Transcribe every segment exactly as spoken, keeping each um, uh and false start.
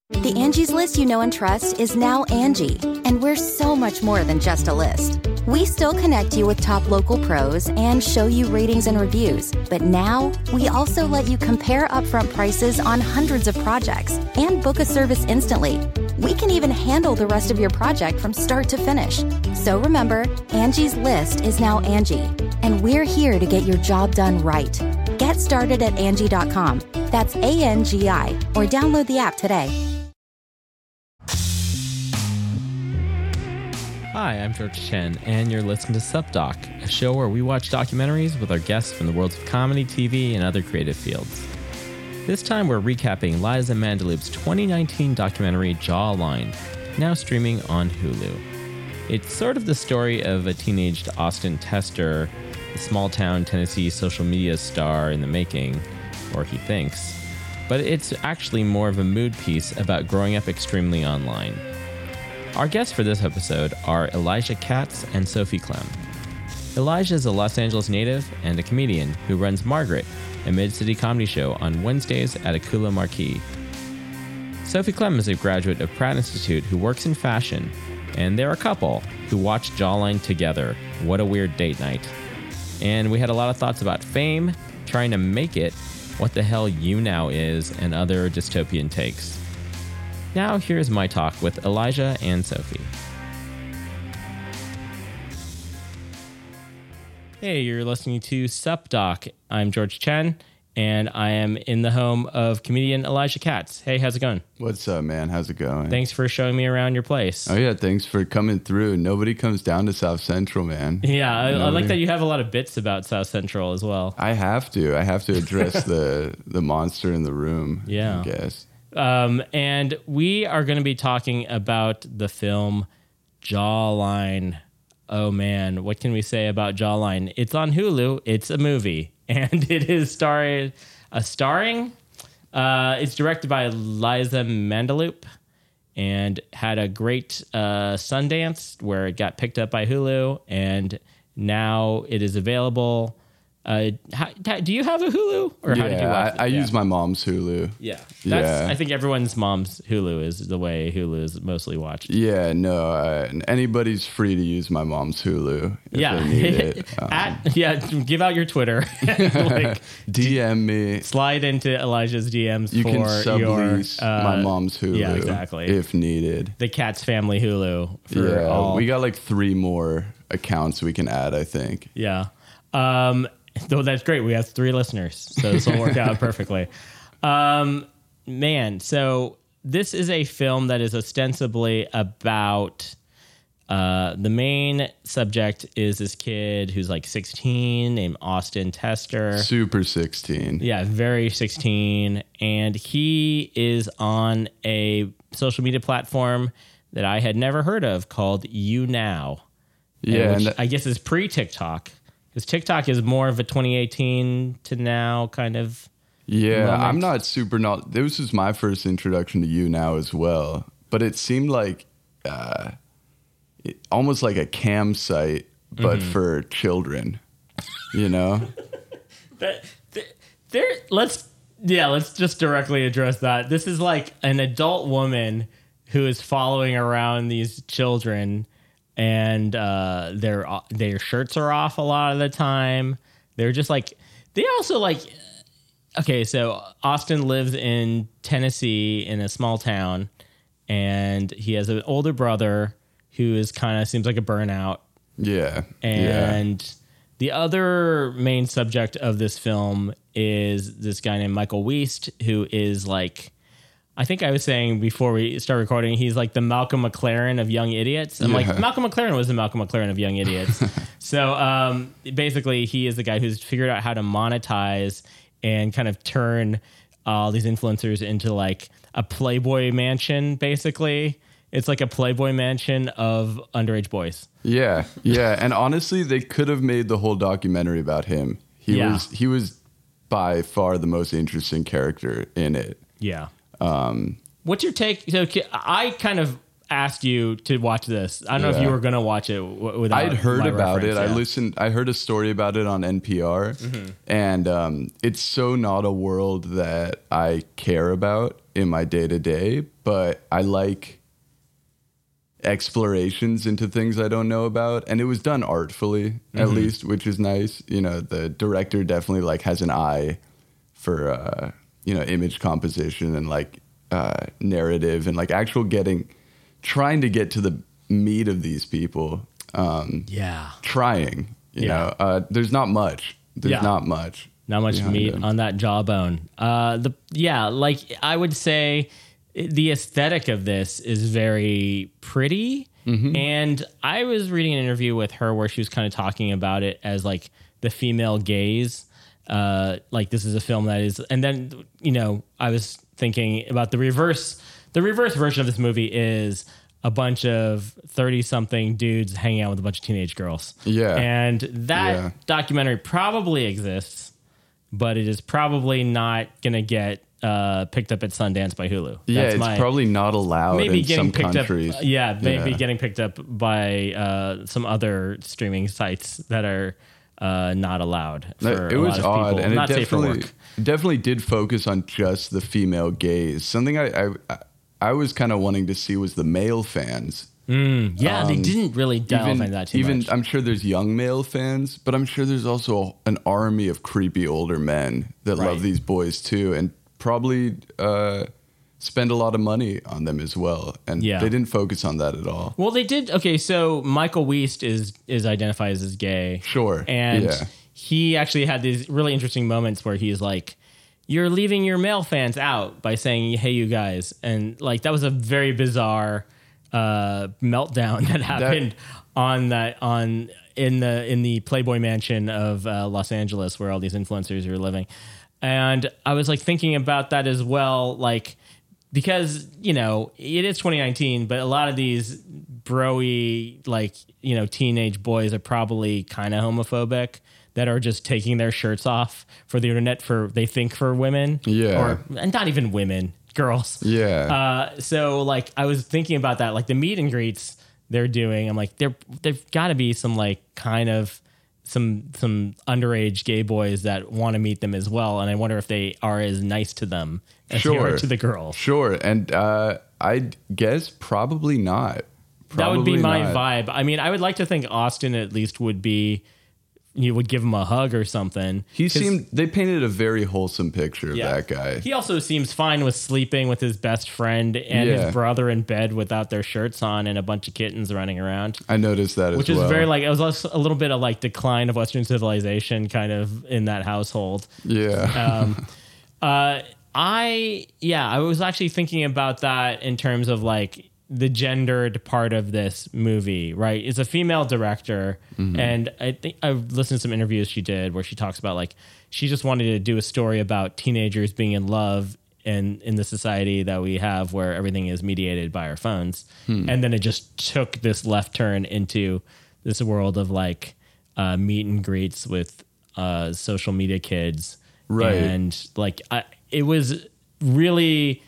The Angie's List you know and trust is now Angie, and we're so much more than just a list. We still connect you with top local pros and show you ratings and reviews, but now we also let you compare upfront prices on hundreds of projects and book a service instantly. We can even handle the rest of your project from start to finish. So remember, Angie's List is now Angie, and we're here to get your job done right. Get started at Angie dot com. That's A N G I, or download the app today. Hi, I'm George Chen, and you're listening to SupDoc, a show where we watch documentaries with our guests from the worlds of comedy, T V, and other creative fields. This time we're recapping Liza Mandeloup's twenty nineteen documentary Jawline, now streaming on Hulu. It's sort of the story of a teenaged Austin Tester, a small-town Tennessee social media star in the making, or he thinks, but it's actually more of a mood piece about growing up extremely online. Our guests for this episode are Elijah Katz and Sophie Clem. Elijah is a Los Angeles native and a comedian who runs Margaret, a mid-city comedy show on Wednesdays at Akula Marquee. Sophie Clem is a graduate of Pratt Institute who works in fashion, and they're a couple who watched Jawline together. What a weird date night. And we had a lot of thoughts about fame, trying to make it, what the hell YouNow is, and other dystopian takes. Now, here's my talk with Elijah and Sophie. Hey, you're listening to SupDoc. I'm George Chen, and I am in the home of comedian Elijah Katz. Hey, how's it going? What's up, man? How's it going? Thanks for showing me around your place. Oh, yeah, thanks for coming through. Nobody comes down to South Central, man. Yeah, I, I like that you have a lot of bits about South Central as well. I have to. I have to address the, the monster in the room, yeah. I guess. Um, and we are going to be talking about the film Jawline. Oh man, what can we say about Jawline? It's on Hulu. It's a movie, and it is starring, uh, starring. Uh, it's directed by Liza Mandeloup, and had a great uh, Sundance where it got picked up by Hulu, and now it is available. Uh, how, do you have a Hulu, or yeah, how did you watch it? I, I yeah. use my mom's Hulu. Yeah, that's, yeah. I think everyone's mom's Hulu is the way Hulu is mostly watched. Yeah, no, uh, anybody's free to use my mom's Hulu if yeah, they need it. Um, At, yeah, give out your Twitter. like, D M me. Slide into Elijah's D Ms you for can your sublease uh, my mom's Hulu. Yeah, exactly. If needed. The Katz family Hulu. For yeah, all. we got like three more accounts we can add, I think. Yeah. Um, Though that's great. We have three listeners, so this will work out perfectly. Um, man, so this is a film that is ostensibly about uh, the main subject is this kid who's like sixteen named Austin Tester. Super sixteen. Yeah, very sixteen. And he is on a social media platform that I had never heard of called YouNow. Yeah, which and I guess is pre-TikTok. Because TikTok is more of a twenty eighteen to now kind of Yeah, moment. I'm not super not. This was my first introduction to YouNow as well, but it seemed like uh, it, almost like a cam site, but mm-hmm. for children. You know, but there. Let's yeah. Let's just directly address that. This is like an adult woman who is following around these children. And uh, their their shirts are off a lot of the time. They're just like, they also like, okay, so Austin lives in Tennessee in a small town, and he has an older brother who is kind of seems like a burnout. Yeah. And yeah. the other main subject of this film is this guy named Michael Weist, who is like, I think I was saying before we start recording, he's like the Malcolm McLaren of Young Idiots. I'm yeah. like, Malcolm McLaren was the Malcolm McLaren of Young Idiots. so um, basically, he is the guy who's figured out how to monetize and kind of turn all these influencers into like a Playboy mansion, basically. It's like a Playboy mansion of underage boys. Yeah, yeah. And honestly, they could have made the whole documentary about him. He yeah. was he was by far the most interesting character in it. Yeah. Um, What's your take? So I kind of asked you to watch this. I don't know Yeah. if you were going to watch it w- without I'd heard my about reference, it. I yeah. listened. I heard a story about it on N P R, Mm-hmm. and um, it's so not a world that I care about in my day to day. But I like explorations into things I don't know about, and it was done artfully, at Mm-hmm. least, which is nice. You know, the director definitely like has an eye for uh, you know image composition and like uh, narrative and like actual getting, trying to get to the meat of these people. Um, Yeah. trying, you Yeah. know, uh, there's not much. There's Yeah. not much. Not much behind meat it. on that jawbone. Uh, the yeah, like I would say, the aesthetic of this is very pretty. Mm-hmm. And I was reading an interview with her where she was kind of talking about it as like the female gaze. Uh, like this is a film that is, and then you know I was thinking about the reverse. The reverse version of this movie is a bunch of thirty-something dudes hanging out with a bunch of teenage girls. Yeah. And that Yeah. documentary probably exists, but it is probably not going to get uh, picked up at Sundance by Hulu. Yeah, That's it's my- probably not allowed maybe in getting some picked countries. up. Yeah, maybe Yeah. getting picked up by uh, some other streaming sites that are uh, not allowed. For it a was lot of odd, people. and not it safe for definitely work. definitely did focus on just the female gaze. Something I I, I was kind of wanting to see was the male fans. Yeah, they didn't really delve even, into that too even much. I'm sure there's young male fans, but I'm sure there's also an army of creepy older men that Right. love these boys too, and probably uh, spend a lot of money on them as well. And Yeah. they didn't focus on that at all. Well, they did. Okay, so Michael Weist is is identifies as gay. Sure, and yeah. he actually had these really interesting moments where he's like, "You're leaving your male fans out by saying, hey, you guys," and like that was a very bizarre uh, meltdown that happened on that on in the in the Playboy Mansion of uh, Los Angeles where all these influencers are living, and I was like thinking about that as well, like. Because, you know, it is twenty nineteen, but a lot of these bro-y, like, you know, teenage boys are probably kind of homophobic that are just taking their shirts off for the internet for, they think, for women. Yeah. Or, and not even women, girls. Yeah. Uh, so, like, I was thinking about that, like, the meet and greets they're doing. I'm like, there, there've got to be some, like, kind of some some underage gay boys that want to meet them as well. And I wonder if they are as nice to them as they Sure. are to the girls. Sure, and uh, I'd guess probably not. That would be Probably my not. vibe. I mean, I would like to think Austin at least would be, you would give him a hug or something. He 'Cause- seemed. They painted a very wholesome picture of yeah. that guy. He also seems fine with sleeping with his best friend and Yeah. his brother in bed without their shirts on and a bunch of kittens running around. I noticed that as Which is well. very like, it was also a little bit of like decline of Western civilization kind of in that household. yeah. Um, uh, I, yeah, I was actually thinking about that in terms of like the gendered part of this movie, right? It's a female director. And I think I've listened to some interviews she did where she talks about like, she just wanted to do a story about teenagers being in love and in the society that we have where everything is mediated by our phones. And then it just took this left turn into this world of like uh, meet and greets with uh, social media kids. Right. And like, I, it was really,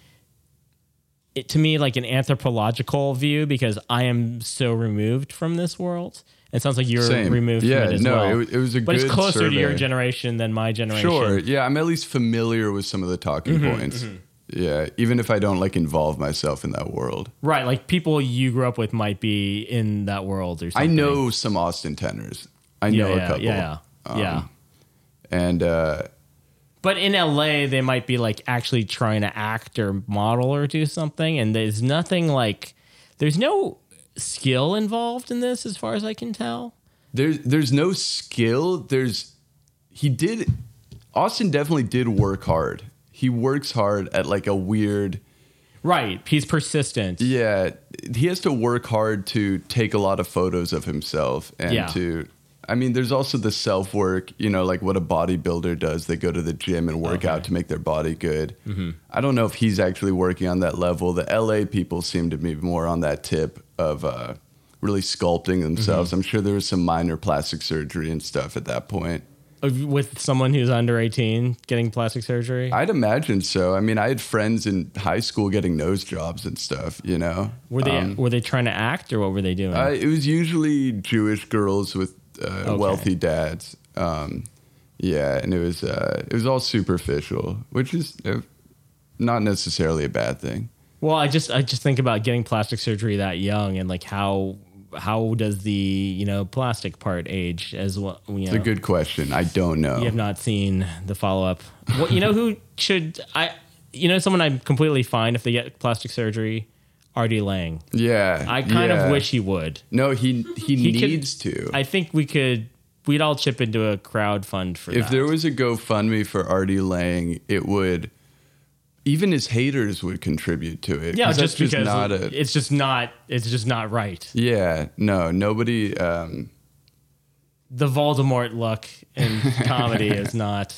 it, to me, like an anthropological view because I am so removed from this world. It sounds like you're Same. removed Yeah, from it as no, well. it was- it was a but good it's closer to your survey. generation than my generation. Sure. Yeah, I'm at least familiar with some of the talking Mm-hmm, points. Yeah, even if I don't like involve myself in that world. Right. Like people you grew up with might be in that world or I something. know some Austin tenors. I Yeah, know yeah, a couple. yeah, yeah. yeah. And uh, But in L A, they might be like actually trying to act or model or do something. And there's nothing like, there's no skill involved in this as far as I can tell. there's there's no skill. There's he did Austin definitely did work hard. He works hard at like a weird Right. He's persistent. yeah. He has to work hard to take a lot of photos of himself and Yeah. to. I mean, there's also the self work. You know, like what a bodybuilder does. They go to the gym and work Okay. out to make their body good. I don't know if he's actually working on that level. The L A people seem to be more on that tip of uh, really sculpting themselves. I'm sure there was some minor plastic surgery and stuff at that point. with someone who's under eighteen getting plastic surgery? I'd imagine so. I mean, I had friends in high school getting nose jobs and stuff, you know. Were they um, were they trying to act, or what were they doing? Uh, it was usually Jewish girls with uh, Okay. wealthy dads. Um, yeah, and it was uh, it was all superficial, which is uh, not necessarily a bad thing. Well, I just I just think about getting plastic surgery that young, and like how how does the you know plastic part age as well? You know, It's a good question. I don't know. You have not seen the follow up. Well, you know who should I? You know someone I'm completely fine if they get plastic surgery. Artie Lang. Yeah, I kind yeah. of wish he would. No, he he, He could- needs to. I think we could. We'd all chip into a crowd fund for If that. there was a GoFundMe for Artie Lang, it would. Even his haters would contribute to it. yeah, 'cause just that's because not a. it's just not. It's just not right. Yeah, no, nobody. Um, The Voldemort look in comedy is not.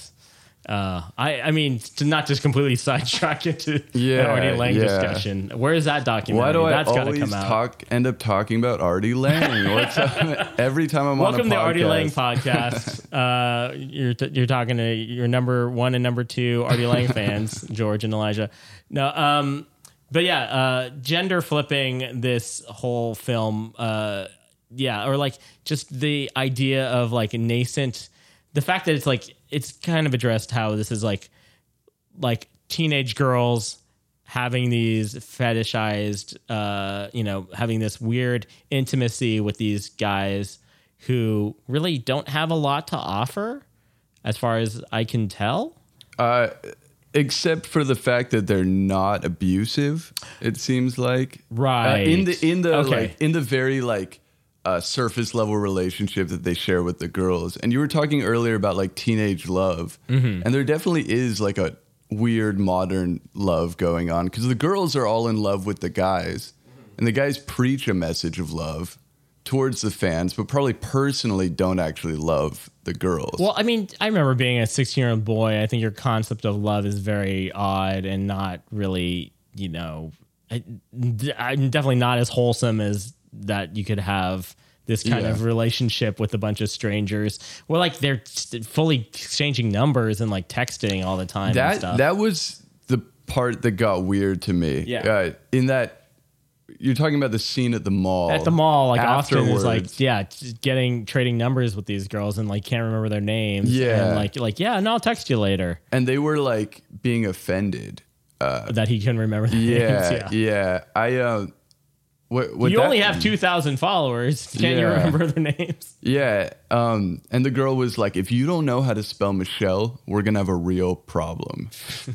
Uh, I I mean to not just completely sidetrack into Yeah, an Artie Lang yeah. discussion. Where is that documentary? why do I That's gotta always come out. talk? End up talking about Artie Lang? What's up? Every time I'm Welcome on a to podcast. Artie Lang podcast. Uh, you're t- you're talking to your number one and number two Artie Lang fans, George and Elijah. No, um, but yeah, uh, gender flipping this whole film. Uh, yeah, or like just the idea of like nascent. The fact that it's like it's kind of addressed how this is like like teenage girls having these fetishized, uh, you know, having this weird intimacy with these guys who really don't have a lot to offer, as far as I can tell. Uh, except for the fact that they're not abusive. It seems like Right. uh, in the in the Okay. like in the very like uh, surface level relationship that they share with the girls. And you were talking earlier about like teenage love, Mm-hmm. and there definitely is like a weird modern love going on because the girls are all in love with the guys, and the guys preach a message of love towards the fans, but probably personally don't actually love the girls. Well, I mean, I remember being a sixteen-year-old boy. I think your concept of love is very odd and not really, you know, I, I'm definitely not as wholesome as that you could have this kind Yeah. of relationship with a bunch of strangers where like they're st- fully exchanging numbers and like texting all the time and that stuff. that was the part that got weird to me. Yeah. Uh, in that you're talking about the scene at the mall. At the mall, like Austin is like, afterwards. yeah, t- getting trading numbers with these girls and like can't remember their names. Yeah. and like like yeah, no, I'll text you later. And they were like being offended. That he couldn't remember their Yeah, names. yeah. I uh, what, what You that- only have two thousand followers. Can't you Yeah. remember their names? Yeah, um, and the girl was like, "If you don't know how to spell Michelle, we're gonna have a real problem."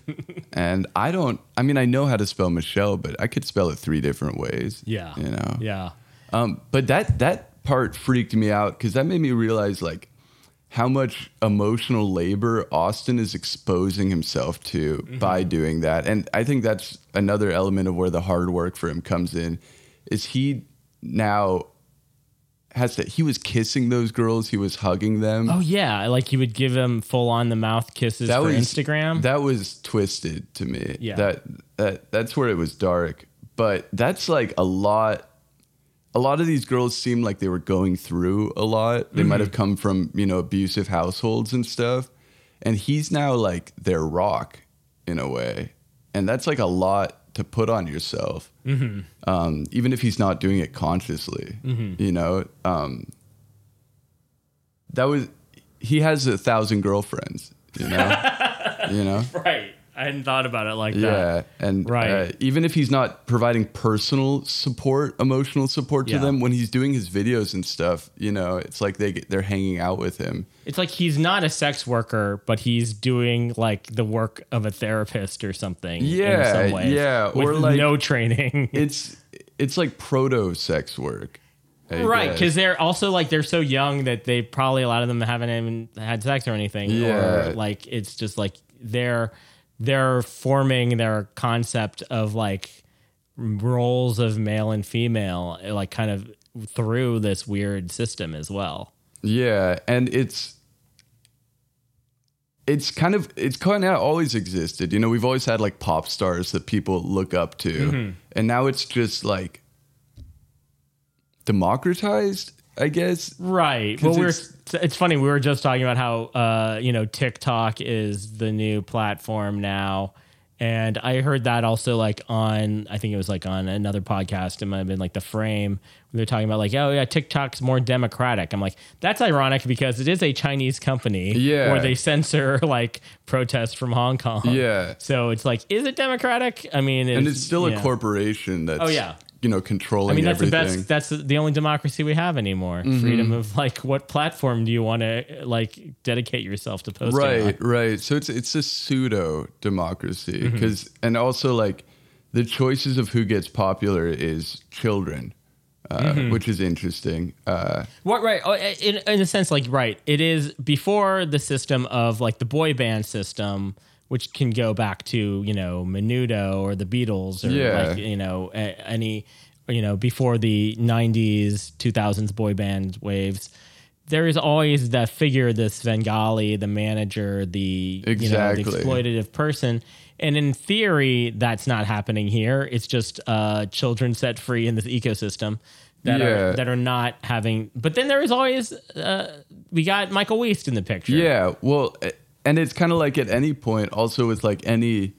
And I don't. I mean, I know how to spell Michelle, but I could spell it three different ways. Yeah. you know. Yeah. Um, but that that part freaked me out because that made me realize like how much emotional labor Austin is exposing himself to Mm-hmm. by doing that. And I think that's another element of where the hard work for him comes in, is he now has to, he was kissing those girls, he was hugging them. Oh yeah, like you would give him full on the mouth kisses that for was Instagram. That was twisted to me. Yeah. That that that's where it was dark. But that's like a lot. A lot of these girls seemed like they were going through a lot. They Mm-hmm. might have come from, you know, abusive households and stuff. And he's now like their rock in a way. And that's like a lot to put on yourself. Mm-hmm. Um, even if he's not doing it consciously, Mm-hmm. you know, um, that was, he has a thousand girlfriends, you know, you know? right. I hadn't thought about it like that. Yeah, and Right. uh, even if he's not providing personal support, emotional support to Yeah. them, when he's doing his videos and stuff, you know, it's like they get, they're hanging out with him. It's like he's not a sex worker, but he's doing like the work of a therapist or something. Yeah, in some ways, yeah, with or, like- no training. It's it's like proto sex work, I Right, guess. because they're also like they're so young that they probably a lot of them haven't even had sex or anything. Yeah. Or like it's just like they're they're forming their concept of like roles of male and female, like kind of through this weird system as well. Yeah, and it's it's kind of it's kind of always existed. You know, we've always had like pop stars that people look up to, Mm-hmm. and now it's just like democratized I guess. Right. Well, we're it's, it's funny. We were just talking about how uh, you know, TikTok is the new platform now. And I heard that also like on, I think it was like on another podcast. It might have been like The Frame. They're talking about like, oh yeah, TikTok's more democratic. I'm like, that's ironic because it is a Chinese company yeah. where they censor like protests from Hong Kong. Yeah. So it's like, is it democratic? I mean, it's, and it's still a know. corporation that's, oh, yeah. you know, controlling I mean, that's everything. the best. That's the only democracy we have anymore. Mm-hmm. Freedom of like, what platform do you want to like dedicate yourself to posting Right, on? right. So it's it's a pseudo democracy because, mm-hmm. and also like the choices of who gets popular is children, uh, mm-hmm. which is interesting. Uh, what right? In in a sense, like right, it is before the system of like the boy band system, which can go back to, you know, Menudo or the Beatles or yeah. like, you know, any, you know, before the nineties, two thousands boy band waves. There is always that figure, the Svengali, the manager, the, exactly. you know, the exploitative person. And in theory, that's not happening here. It's just uh, children set free in this ecosystem that yeah. are that are not having. But then there is always, uh, we got Michael Weist in the picture. Yeah, well... And it's kind of like at any point, also with like any,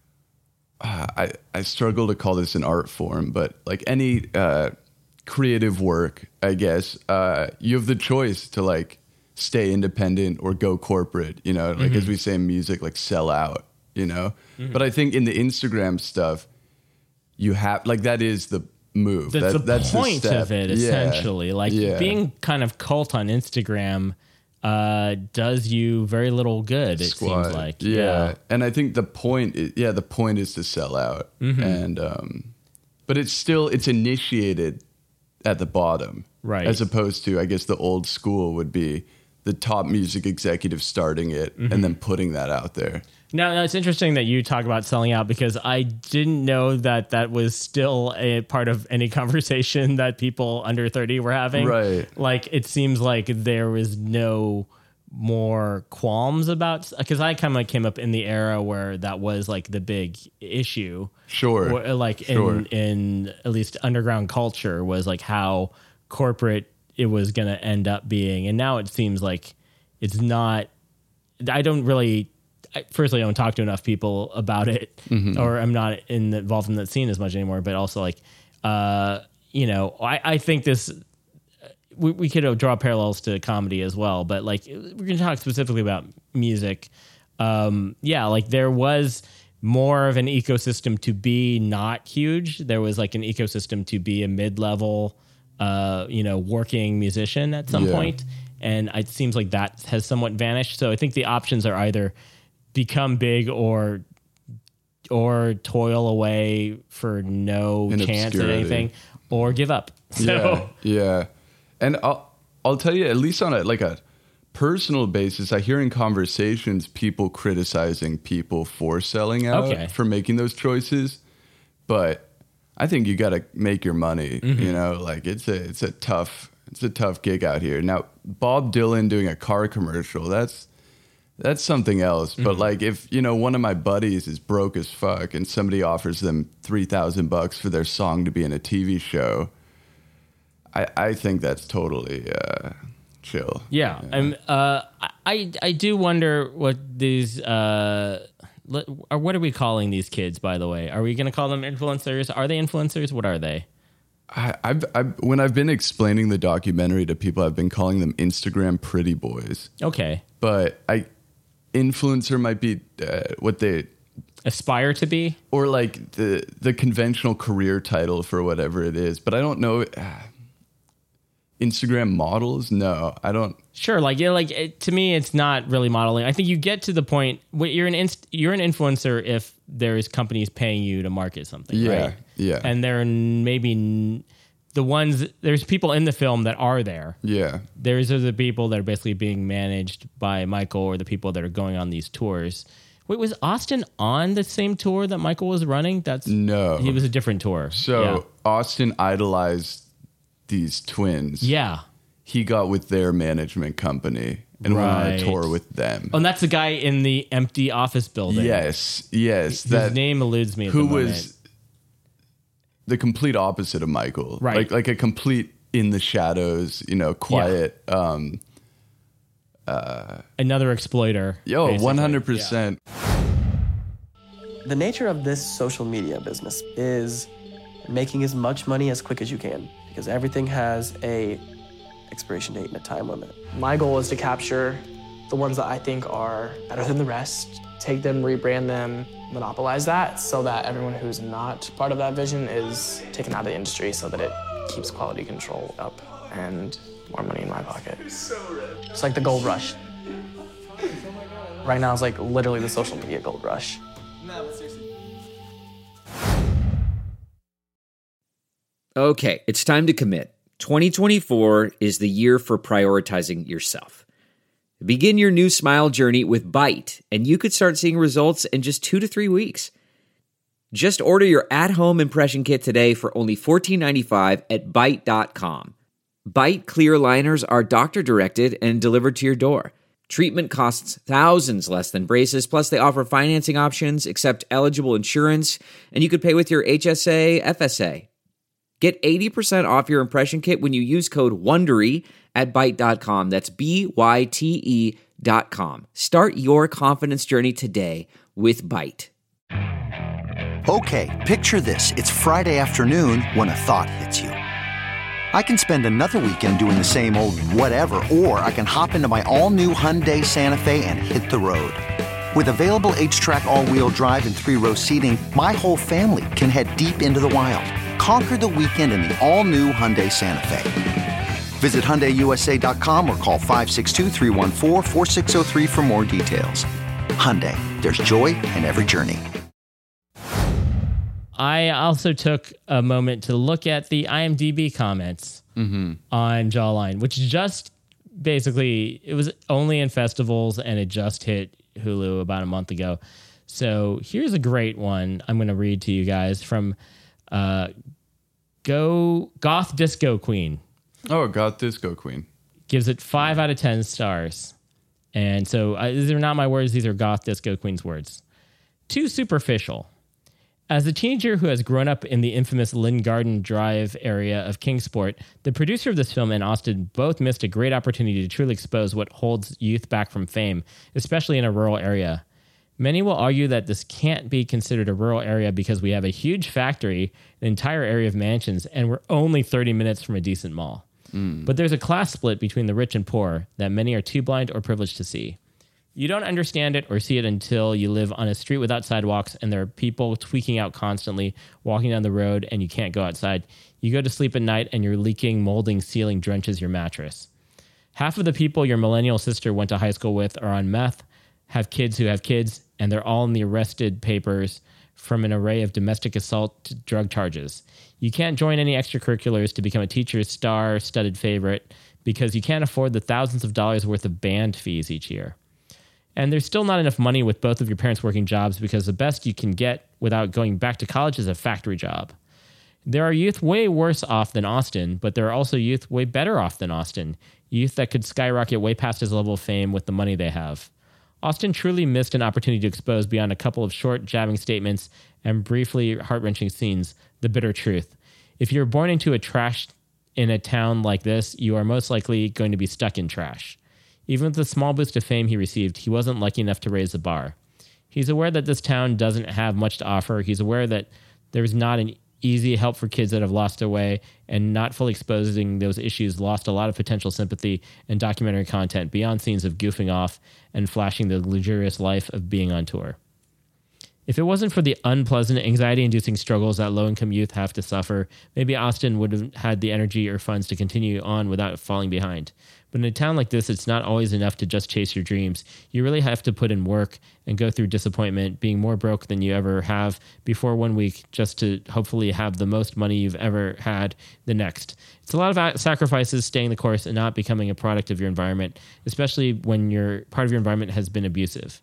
uh, I, I struggle to call this an art form, but like any uh, creative work, I guess, uh, you have the choice to like stay independent or go corporate, you know, like mm-hmm. as we say in music, like sell out, you know. Mm-hmm. But I think in the Instagram stuff, you have, like that is the move. That's that, the that's point the of it, yeah. essentially. Like yeah. being kind of cult on Instagram uh does you very little good, it Squad. seems like. Yeah. yeah. And I think the point is, yeah, the point is to sell out. Mm-hmm. And um but it's still it's initiated at the bottom. Right. As opposed to, I guess the old school would be the top music executive starting it mm-hmm. and then putting that out there. Now, now, it's interesting that you talk about selling out because I didn't know that that was still a part of any conversation that people under thirty were having. Right. Like, it seems like there was no more qualms about, because I kind of came up in the era where that was like the big issue. Sure. Where, like sure. in, in at least underground culture was like how corporate it was going to end up being. And now it seems like it's not, I don't really... Firstly, I don't talk to enough people about it, mm-hmm. or I'm not in the, involved in that scene as much anymore. But also, like, uh, you know, I, I think this we, we could draw parallels to comedy as well. But like, we're going to talk specifically about music. Um, yeah, like there was more of an ecosystem to be not huge. There was like an ecosystem to be a mid-level, uh, you know, working musician at some yeah. point. And it seems like that has somewhat vanished. So I think the options are either become big or or toil away for no In chance obscurity. at anything, or give up. So yeah, yeah. And I'll I'll tell you, at least on a like a personal basis, I hear in conversations people criticizing people for selling out, okay. for making those choices. But I think you got to make your money. Mm-hmm. You know, like it's a it's a tough it's a tough gig out here. Now, Bob Dylan doing a car commercial, that's that's something else. Mm-hmm. But like if, you know, one of my buddies is broke as fuck and somebody offers them three thousand bucks for their song to be in a T V show, I, I think that's totally uh, chill. Yeah. yeah. I'm, uh, I, I do wonder what these, uh, or what are we calling these kids, by the way? Are we going to call them influencers? Are they influencers? What are they? I, I've, I've, when I've been explaining the documentary to people, I've been calling them Instagram pretty boys. Okay. But I, influencer might be uh, what they aspire to be, or like the the conventional career title for whatever it is. But I don't know. Uh, Instagram models? No, I don't. Sure, like yeah, like it, to me, it's not really modeling. I think you get to the point where you're an inst- you're an influencer if there's companies paying you to market something. Yeah, right? yeah. And there are maybe n- the ones there's people in the film that are there. Yeah, there's the people that are basically being managed by Michael, or the people that are going on these tours. Wait, was Austin on the same tour that Michael was running? That's no, he was a different tour. So yeah. Austin idolized these twins. Yeah. He got with their management company and right. went on a tour with them. Oh, and that's the guy in the empty office building. Yes, yes. His that, name eludes me at who the moment. was the complete opposite of Michael. Right. Like, like a complete in the shadows, you know, quiet. Yeah. Um, uh, Another exploiter. Yo, basically. one hundred percent. Yeah. The nature of this social media business is making as much money as quick as you can, because everything has a expiration date and a time limit. My goal is to capture the ones that I think are better than the rest, take them, rebrand them, monopolize that so that everyone who's not part of that vision is taken out of the industry so that it keeps quality control up and more money in my pocket. It's so rich. It's like the gold rush. Right now it's like literally the social media gold rush. No, but seriously. Okay, it's time to commit. twenty twenty-four is the year for prioritizing yourself. Begin your new smile journey with Byte, and you could start seeing results in just two to three weeks. Just order your at-home impression kit today for only fourteen ninety-five at byte dot com. Byte clear aligners are doctor-directed and delivered to your door. Treatment costs thousands less than braces, plus they offer financing options, accept eligible insurance, and you could pay with your H S A, F S A. Get eighty percent off your impression kit when you use code WONDERY at byte dot com. That's B Y T E dot com. Start your confidence journey today with Byte. Okay, picture this. It's Friday afternoon when a thought hits you. I can spend another weekend doing the same old whatever, or I can hop into my all-new Hyundai Santa Fe and hit the road. With available H-Track all-wheel drive and three-row seating, my whole family can head deep into the wild. Conquer the weekend in the all-new Hyundai Santa Fe. Visit Hyundai U S A dot com or call five six two, three one four, four six zero three for more details. Hyundai, there's joy in every journey. I also took a moment to look at the I M D B comments mm-hmm. on Jawline, which just basically, it was only in festivals and it just hit Hulu about a month ago. So here's a great one I'm going to read to you guys from uh, Go Goth Disco Queen. Oh, Goth Disco Queen. Gives it five out of ten stars. And so uh, these are not my words. These are Goth Disco Queen's words. Too superficial. As a teenager who has grown up in the infamous Lynn Garden Drive area of Kingsport, the producer of this film and Austin both missed a great opportunity to truly expose what holds youth back from fame, especially in a rural area. Many will argue that this can't be considered a rural area because we have a huge factory, an entire area of mansions, and we're only thirty minutes from a decent mall. Mm. But there's a class split between the rich and poor that many are too blind or privileged to see. You don't understand it or see it until you live on a street without sidewalks and there are people tweaking out constantly, walking down the road, and you can't go outside. You go to sleep at night and your leaking, molding ceiling drenches your mattress. Half of the people your millennial sister went to high school with are on meth, have kids who have kids, and they're all in the arrested papers from an array of domestic assault to drug charges. You can't join any extracurriculars to become a teacher's star-studded favorite because you can't afford the thousands of dollars worth of band fees each year. And there's still not enough money with both of your parents working jobs because the best you can get without going back to college is a factory job. There are youth way worse off than Austin, but there are also youth way better off than Austin. Youth that could skyrocket way past his level of fame with the money they have. Austin truly missed an opportunity to expose beyond a couple of short, jabbing statements and briefly heart-wrenching scenes, the bitter truth. If you're born into a trash in a town like this, you are most likely going to be stuck in trash. Even with the small boost of fame he received, he wasn't lucky enough to raise the bar. He's aware that this town doesn't have much to offer. He's aware that there's not an easy help for kids that have lost their way, and not fully exposing those issues lost a lot of potential sympathy and documentary content beyond scenes of goofing off and flashing the luxurious life of being on tour. If it wasn't for the unpleasant, anxiety-inducing struggles that low-income youth have to suffer, maybe Austin would have had the energy or funds to continue on without falling behind. But in a town like this, it's not always enough to just chase your dreams. You really have to put in work and go through disappointment, being more broke than you ever have before one week, just to hopefully have the most money you've ever had the next. It's a lot of sacrifices, staying the course, and not becoming a product of your environment, especially when your part of your environment has been abusive.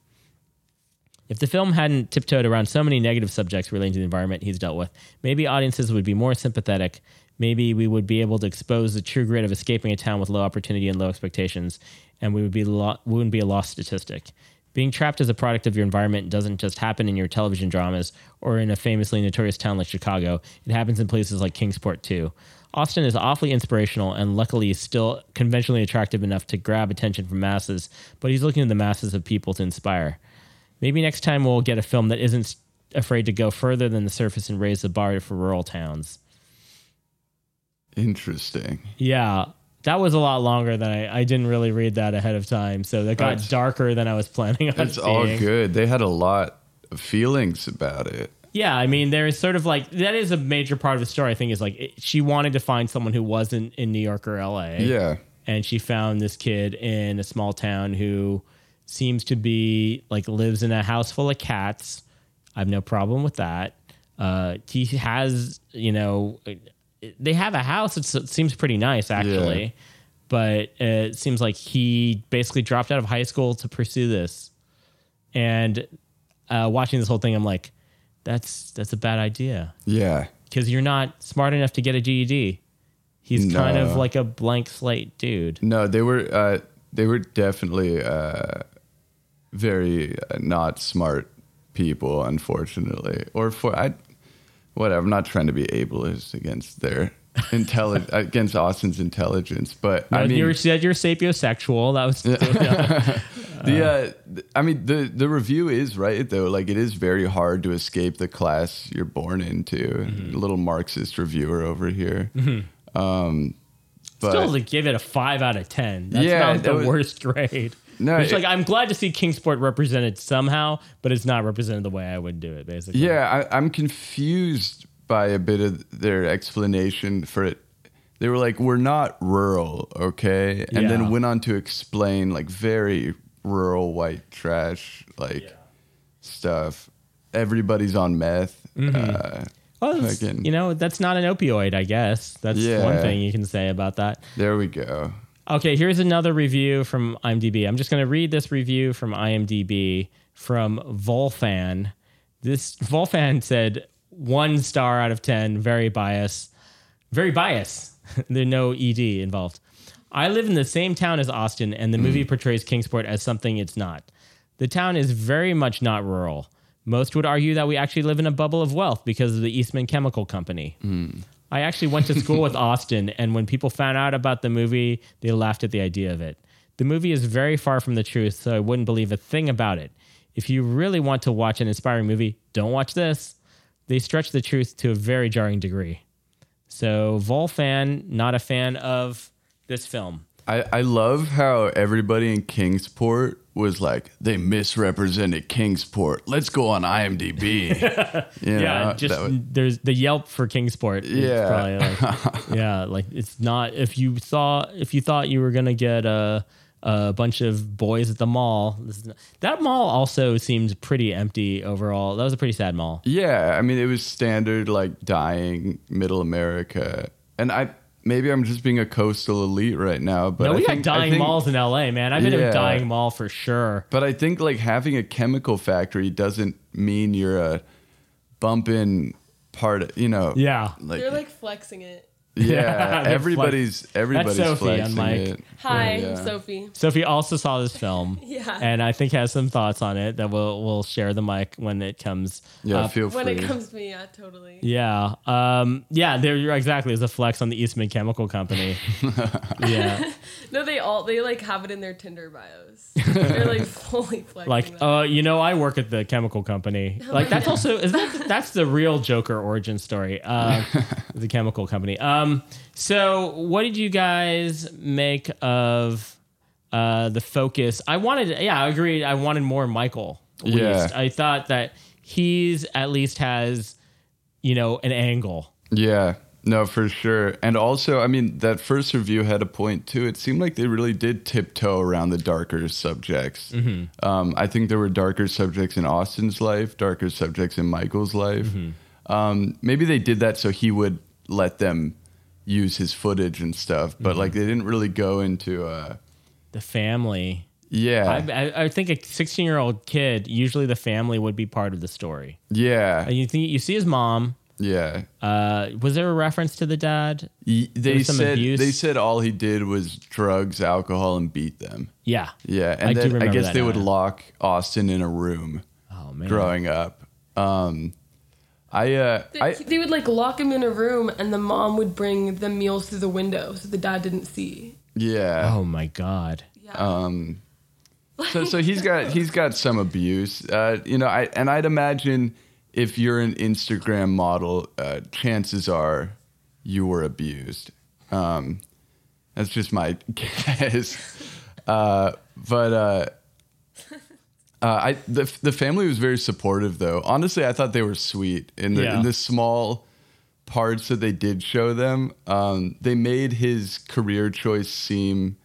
If the film hadn't tiptoed around so many negative subjects relating to the environment he's dealt with, maybe audiences would be more sympathetic. Maybe we would be able to expose the true grit of escaping a town with low opportunity and low expectations, and we would be lo- we wouldn't be a lost statistic. Being trapped as a product of your environment doesn't just happen in your television dramas or in a famously notorious town like Chicago. It happens in places like Kingsport too. Austin is awfully inspirational and luckily is still conventionally attractive enough to grab attention from masses, but he's looking to the masses of people to inspire. Maybe next time we'll get a film that isn't afraid to go further than the surface and raise the bar for rural towns. Interesting. Yeah, that was a lot longer than I, I didn't really read that ahead of time, so that got That's, darker than I was planning on It's seeing. all good. They had a lot of feelings about it. Yeah, I mean, there's sort of like, that is a major part of the story, I think, is like, it, she wanted to find someone who wasn't in New York or L A. Yeah. And she found this kid in a small town who seems to be, like, lives in a house full of cats. I have no problem with that. Uh, he has, you know, they have a house. It's, it seems pretty nice, actually. Yeah. But it seems like he basically dropped out of high school to pursue this. And uh, watching this whole thing, I'm like, That's that's a bad idea. Yeah. Because you're not smart enough to get a G E D. He's no. kind of like a blank slate dude. No, they were uh, they were definitely uh, very uh, not smart people, unfortunately. Or for I, whatever. I'm not trying to be ableist against their intelligence against Austin's intelligence, but no, I mean, you said you're sapiosexual. That was. Yeah. The, uh, I mean, the, the review is right, though. Like, it is very hard to escape the class you're born into. Mm-hmm. A little Marxist reviewer over here. Mm-hmm. Um, but Still, to give it a five out of ten. That's yeah, not the that was, worst grade. No, it's it, like, I'm glad to see Kingsport represented somehow, but it's not represented the way I would do it, basically. Yeah, I, I'm confused by a bit of their explanation for it. They were like, we're not rural, okay? And yeah. then went on to explain, like, very rural white trash like yeah. stuff. Everybody's on meth. Mm-hmm. Uh, well, fucking, you know, that's not an opioid, I guess. That's yeah. one thing you can say about that. There we go. Okay, here's another review from IMDb. I'm just going to read this review from IMDb from Volfan. This Volfan said one star out of ten. Very biased. Very biased. There's no E D involved. I live in the same town as Austin, and the movie mm. portrays Kingsport as something it's not. The town is very much not rural. Most would argue that we actually live in a bubble of wealth because of the Eastman Chemical Company. Mm. I actually went to school with Austin, and when people found out about the movie, they laughed at the idea of it. The movie is very far from the truth, so I wouldn't believe a thing about it. If you really want to watch an inspiring movie, don't watch this. They stretch the truth to a very jarring degree. So, Volfan, not a fan of this film. I, I love how everybody in Kingsport was like, they misrepresented Kingsport. Let's go on IMDb. You yeah, know, just was, there's the Yelp for Kingsport. Yeah, probably like, yeah, like it's not. If you thought if you thought you were gonna get a a bunch of boys at the mall, this is not, that mall also seems pretty empty overall. That was a pretty sad mall. Yeah, I mean it was standard like dying middle America, and I. Maybe I'm just being a coastal elite right now, but no, we I got think, dying think, malls in L A, man. I've been yeah, in a dying mall for sure. But I think like having a chemical factory doesn't mean you're a bumping part of, you know. Yeah, like, they're like flexing it. Yeah, everybody's flex- everybody's That's Sophie flexing on mic. it. Hi, yeah. I'm Sophie. Sophie also saw this film. Yeah, and I think has some thoughts on it that we'll we'll share the mic when it comes. Yeah, up. feel free. When it comes to me, yeah, totally. Yeah, um, yeah, they're exactly. It's a flex on the Eastman Chemical Company. Yeah. No, they all they like have it in their Tinder bios. They're like fully flexing. Like, that. uh, you know, I work at the chemical company. Like that's also is that that's the real Joker origin story. Uh, the chemical company. Um, so what did you guys make of uh, the focus? I wanted, yeah, I agree. I wanted more Michael. At yeah, least. I thought that he's at least has, you know, an angle. Yeah. No, for sure. And also, I mean, that first review had a point, too. It seemed like they really did tiptoe around the darker subjects. Mm-hmm. Um, I think there were darker subjects in Austin's life, darker subjects in Michael's life. Mm-hmm. Um, maybe they did that so he would let them use his footage and stuff. But, mm-hmm. like, they didn't really go into... Uh, the family. Yeah. I, I, I think a sixteen-year-old kid, usually the family would be part of the story. Yeah. And you think you see his mom... Yeah. Uh, was there a reference to the dad? He, they said abuse? they said all he did was drugs, alcohol, and beat them. Yeah. Yeah, and I then I guess they now. would lock Austin in a room. Oh man. Growing up, um, I, uh, They, I, they would like lock him in a room, and the mom would bring the meals through the window so the dad didn't see. yeah. Oh my God. Yeah. Um, so, so he's got, he's got some abuse, uh, you know, I, and I'd imagine if you're an Instagram model, uh, chances are you were abused. Um, that's just my guess. Uh, but, uh, Uh, I the the family was very supportive though. Honestly, I thought they were sweet in the Yeah. in the small parts that they did show them. Um, they made his career choice seem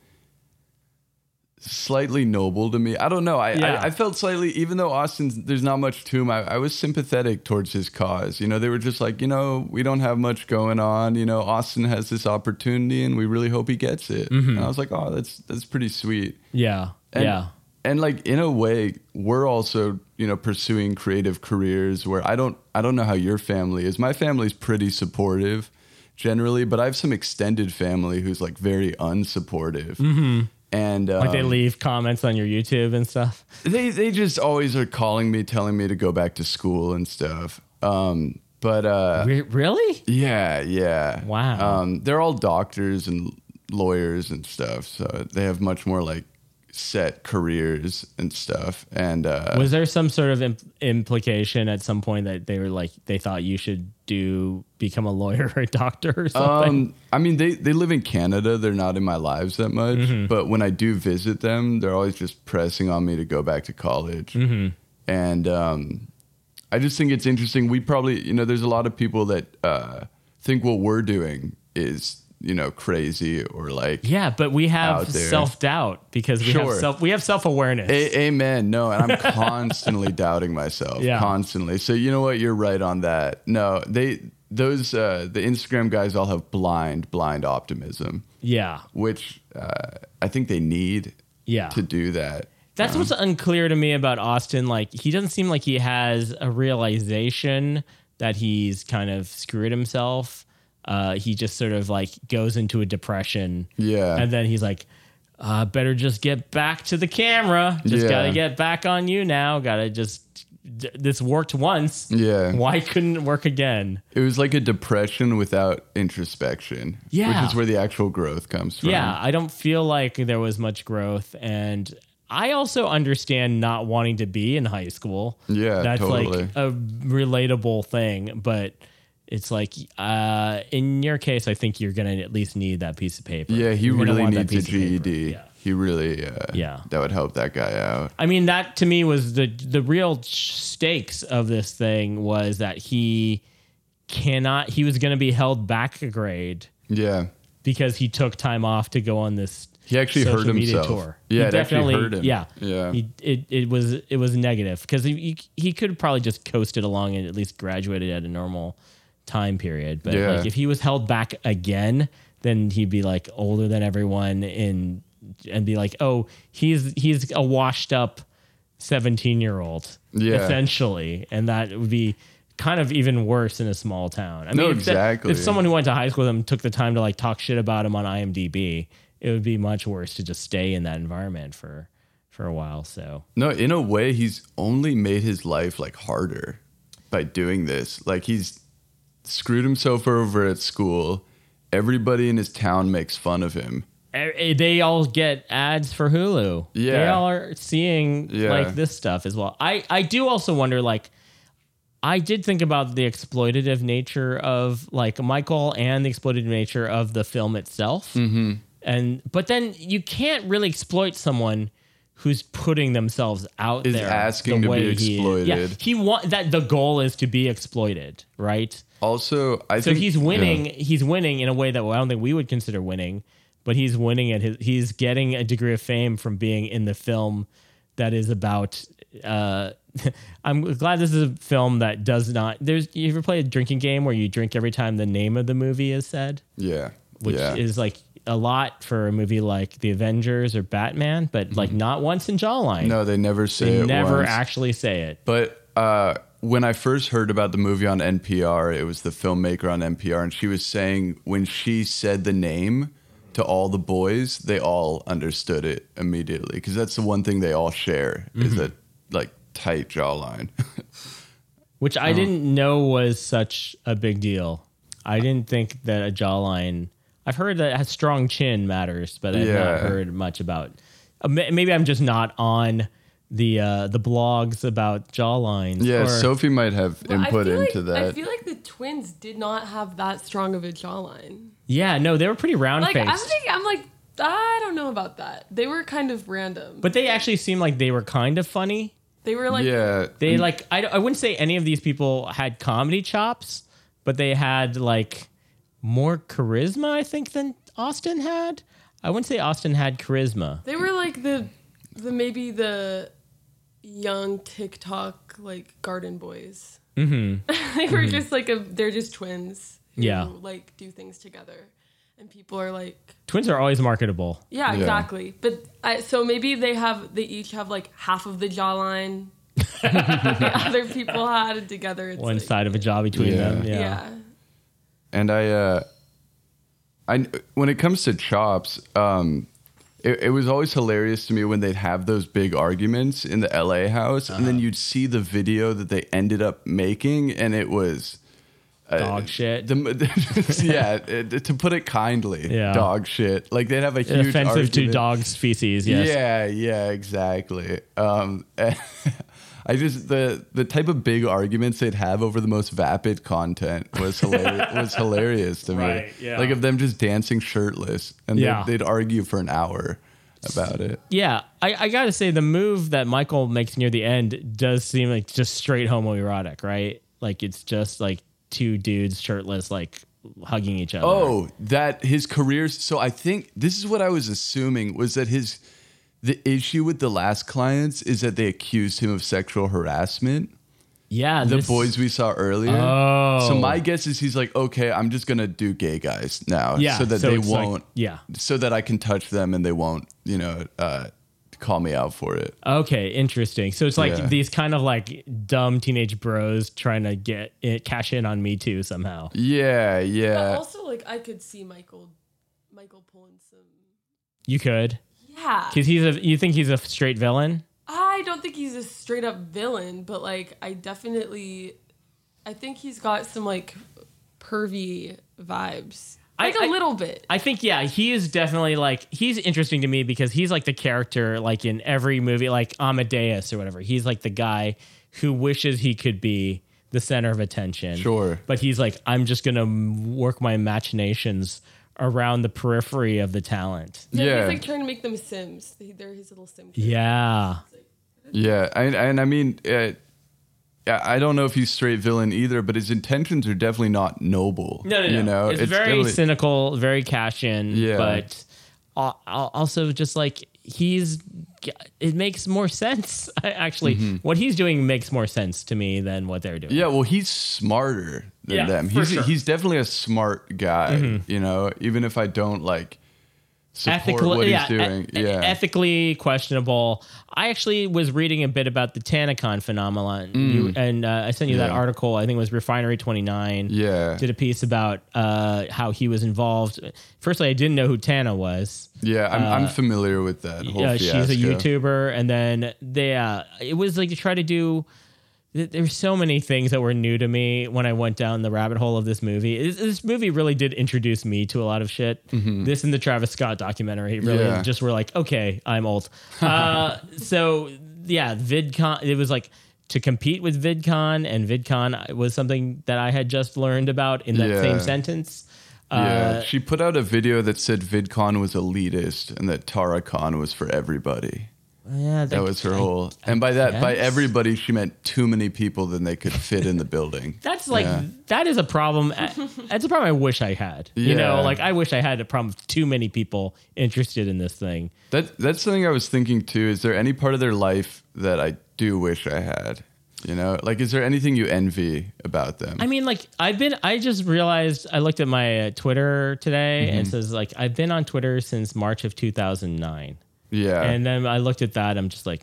slightly noble to me. I don't know. I, Yeah. I, I felt slightly, even though Austin, there's not much to him, I, I was sympathetic towards his cause. You know, they were just like, you know, we don't have much going on. You know, Austin has this opportunity and we really hope he gets it. Mm-hmm. And I was like, oh, that's that's pretty sweet. Yeah. And, yeah. And like in a way, we're also, you know, pursuing creative careers where I don't I don't know how your family is. My family's pretty supportive generally, but I have some extended family who's like very unsupportive. Mm-hmm. And um, Like they leave comments on your YouTube and stuff. They they just always are calling me, telling me to go back to school and stuff. Um, but uh, Re- really? yeah, yeah. Wow. Um, they're all doctors and lawyers and stuff, so they have much more like set careers and stuff. And uh, Was there some sort of imp- implication at some point that they were like they thought you should do become a lawyer or a doctor or something? Um, I mean, they, they live in Canada. They're not in my lives that much. Mm-hmm. But when I do visit them, they're always just pressing on me to go back to college. Mm-hmm. And um, I just think it's interesting. We probably, you know, there's a lot of people that uh, think what we're doing is, you know, crazy or like. Yeah, but we out have there. self-doubt because we Sure. have self we have self-awareness. A- amen. No, and I'm constantly doubting myself. Yeah. Constantly. So you know what? You're right on that. No, they those uh, the Instagram guys all have blind, blind optimism, yeah. which uh, I think they need Yeah. to do that. That's what's unclear to me about Austin. Like, he doesn't seem like he has a realization that he's kind of screwed himself. Uh, he just sort of like goes into a depression. Yeah. And then he's like, uh, better just get back to the camera. Just Yeah. got to get back on you now. Got to just, d- this worked once. Yeah. Why couldn't it work again? It was like a depression without introspection. Yeah. Which is where the actual growth comes from. Yeah. I don't feel like there was much growth. And I also understand not wanting to be in high school. Yeah, That's totally. like a relatable thing, but it's like uh, in your case, I think you're gonna at least need that piece of paper. Yeah, he You're gonna really want that needs a piece of paper. G E D. Yeah. He really, uh, Yeah. that would help that guy out. I mean, that to me was the the real stakes of this thing was that he cannot. He was going to be held back a grade Yeah. because he took time off to go on this. He actually social hurt media himself. tour. Yeah, He it actually definitely- hurt him. Yeah, Yeah. He, it it was it was negative because he, he he could have probably just coasted along and at least graduated at a normal time period. But Yeah. like if he was held back again, then he'd be like older than everyone in and be like, oh, he's he's a washed up seventeen year old, Yeah. essentially, and that would be kind of even worse in a small town. I No, mean, if that- exactly. if someone who went to high school with him took the time to like talk shit about him on IMDb, it would be much worse to just stay in that environment for for a while. So No, in a way, he's only made his life like harder by doing this. Like he's screwed himself over at school. Everybody in his town makes fun of him. Eh, they all get ads for Hulu. Yeah. They all are seeing Yeah. like this stuff as well. I, I do also wonder, like, I did think about the exploitative nature of like Michael and the exploitative nature of the film itself. Mm-hmm. And but then you can't really exploit someone who's putting themselves out Is there, asking the to be way he is. Yeah, exploited. he want that the goal is to be exploited, right? Also, I So think he's winning. yeah. He's winning in a way that I don't think we would consider winning, but he's winning at his. He's getting a degree of fame from being in the film that is about. Uh, I'm glad this is a film that does not. There's. You ever play a drinking game where you drink every time the name of the movie is said, Yeah, which yeah. is like a lot for a movie like The Avengers or Batman, but like not once in Jawline. No, they never say they it never once. actually say it. But uh, when I first heard about the movie on N P R, it was the filmmaker on N P R, and she was saying when she said the name to all the boys, they all understood it immediately because that's the one thing they all share is that like tight jawline. which I Oh. didn't know was such a big deal. I didn't think that a jawline. I've heard that a strong chin matters, but I've Yeah. not heard much about. Uh, ma- maybe I'm just not on the uh, the blogs about jawlines. Yeah, or- Sophie might have Well, I input feel into like, I that. feel like the twins did not have that strong of a jawline. yeah, no, they were pretty round Like faced. I'm thinking, I'm like, I don't know about that. They were kind of random. But they actually seemed like they were kind of funny. They were like, yeah, They like I, I wouldn't say any of these people had comedy chops, but they had like more charisma, I think, than Austin had. I wouldn't say Austin had charisma. they were like the, the maybe the young TikTok like garden boys. Mm-hmm. They were just like a, they're just twins. Who, Yeah. like do things together, and people are like, Twins are always marketable. yeah, Yeah. exactly. But I, so maybe they have, they each have like half of the jawline. the other people had it together. It's One like, side of a jaw between Yeah. them. Yeah. Yeah. and I, uh, I when it comes to chops, um, it, it was always hilarious to me when they'd have those big arguments in the L A house, and Uh-huh. then you'd see the video that they ended up making, and it was. Dog shit. The, yeah, it, to put it kindly, Yeah. dog shit. Like they'd have a huge Offensive to argument. dogs' feces. Yes. Yeah, yeah, exactly. Um, I just the the type of big arguments they'd have over the most vapid content was hilarious. was hilarious to me. Right, yeah. Like of them just dancing shirtless, and Yeah. they'd, they'd argue for an hour about it. Yeah, I, I gotta say the move that Michael makes near the end does seem like just straight homoerotic, right? Like it's just like two dudes shirtless, like hugging each other. Oh, that his career's so I think this is what I was assuming was that his the issue with the last clients is that they accused him of sexual harassment. yeah, The this- boys we saw earlier. Oh. So my guess is he's like, okay, I'm just gonna do gay guys now, Yeah, so that so they it's like- won't, yeah. so that I can touch them and they won't, you know, uh, call me out for it. Okay, interesting. So it's like Yeah. these kind of like dumb teenage bros trying to get it, cash in on Me Too somehow. Yeah, But yeah, also, like, I could see Michael, Michael pulling some. You could, Yeah. because he's a. You think he's a straight villain? I don't think he's a straight up villain, but like, I definitely, I think he's got some like pervy vibes, I- like a I- little bit. I think yeah, he is definitely like he's interesting to me because he's like the character like in every movie, like Amadeus or whatever. He's like the guy who wishes he could be the center of attention. Sure. But he's like, I'm just gonna work my machinations around the periphery of the talent. Yeah, yeah. he's like trying to make them Sims. They- They're his little Sim. kids. Yeah. yeah. I, and I mean, uh, I don't know if he's straight villain either, but his intentions are definitely not noble. No, no, no. You know, it's, very definitely- cynical, very cash in. Yeah. But al- al- also just like he's, it makes more sense. Actually, what he's doing makes more sense to me than what they're doing. Mm-hmm. Yeah, well, he's smarter than Yeah, them. for He's sure. he's definitely a smart guy. You know, even if I don't like support Ethically, what yeah, he's doing. e- yeah, ethically questionable. I actually was reading a bit about the Tanacon phenomenon, you, and uh, I sent you that Mm. Yeah. article. I think it was Refinery twenty-nine. Yeah. did a piece about uh, how he was involved. Firstly, I didn't know who Tana was. yeah. I'm I'm familiar with that whole Uh, fiasco. she's a YouTuber, and then they uh, it was like to try to do. th- There's so many things that were new to me when I went down the rabbit hole of this movie. This, this movie really did introduce me to a lot of shit. This and the Travis Scott documentary really Yeah. just were like, okay, I'm old. Uh, so yeah, VidCon. It was like to compete with VidCon, and VidCon was something that I had just learned about in that Yeah. same sentence. Yeah, Uh, she put out a video that said VidCon was elitist and that TaraCon was for everybody. yeah, That was her whole. And by that, by guess. everybody, she meant too many people than they could fit in the building. That's like Yeah. that is a problem. That's a problem I wish I had. You know, Yeah. like I wish I had a problem with too many people interested in this thing. That that's something I was thinking too. Is there any part of their life that I do wish I had? You know, like, is there anything you envy about them? I mean, like I've been. I just realized I looked at my uh, Twitter today and it says like I've been on Twitter since March of two thousand nine. yeah, And then I looked at that. I'm just like,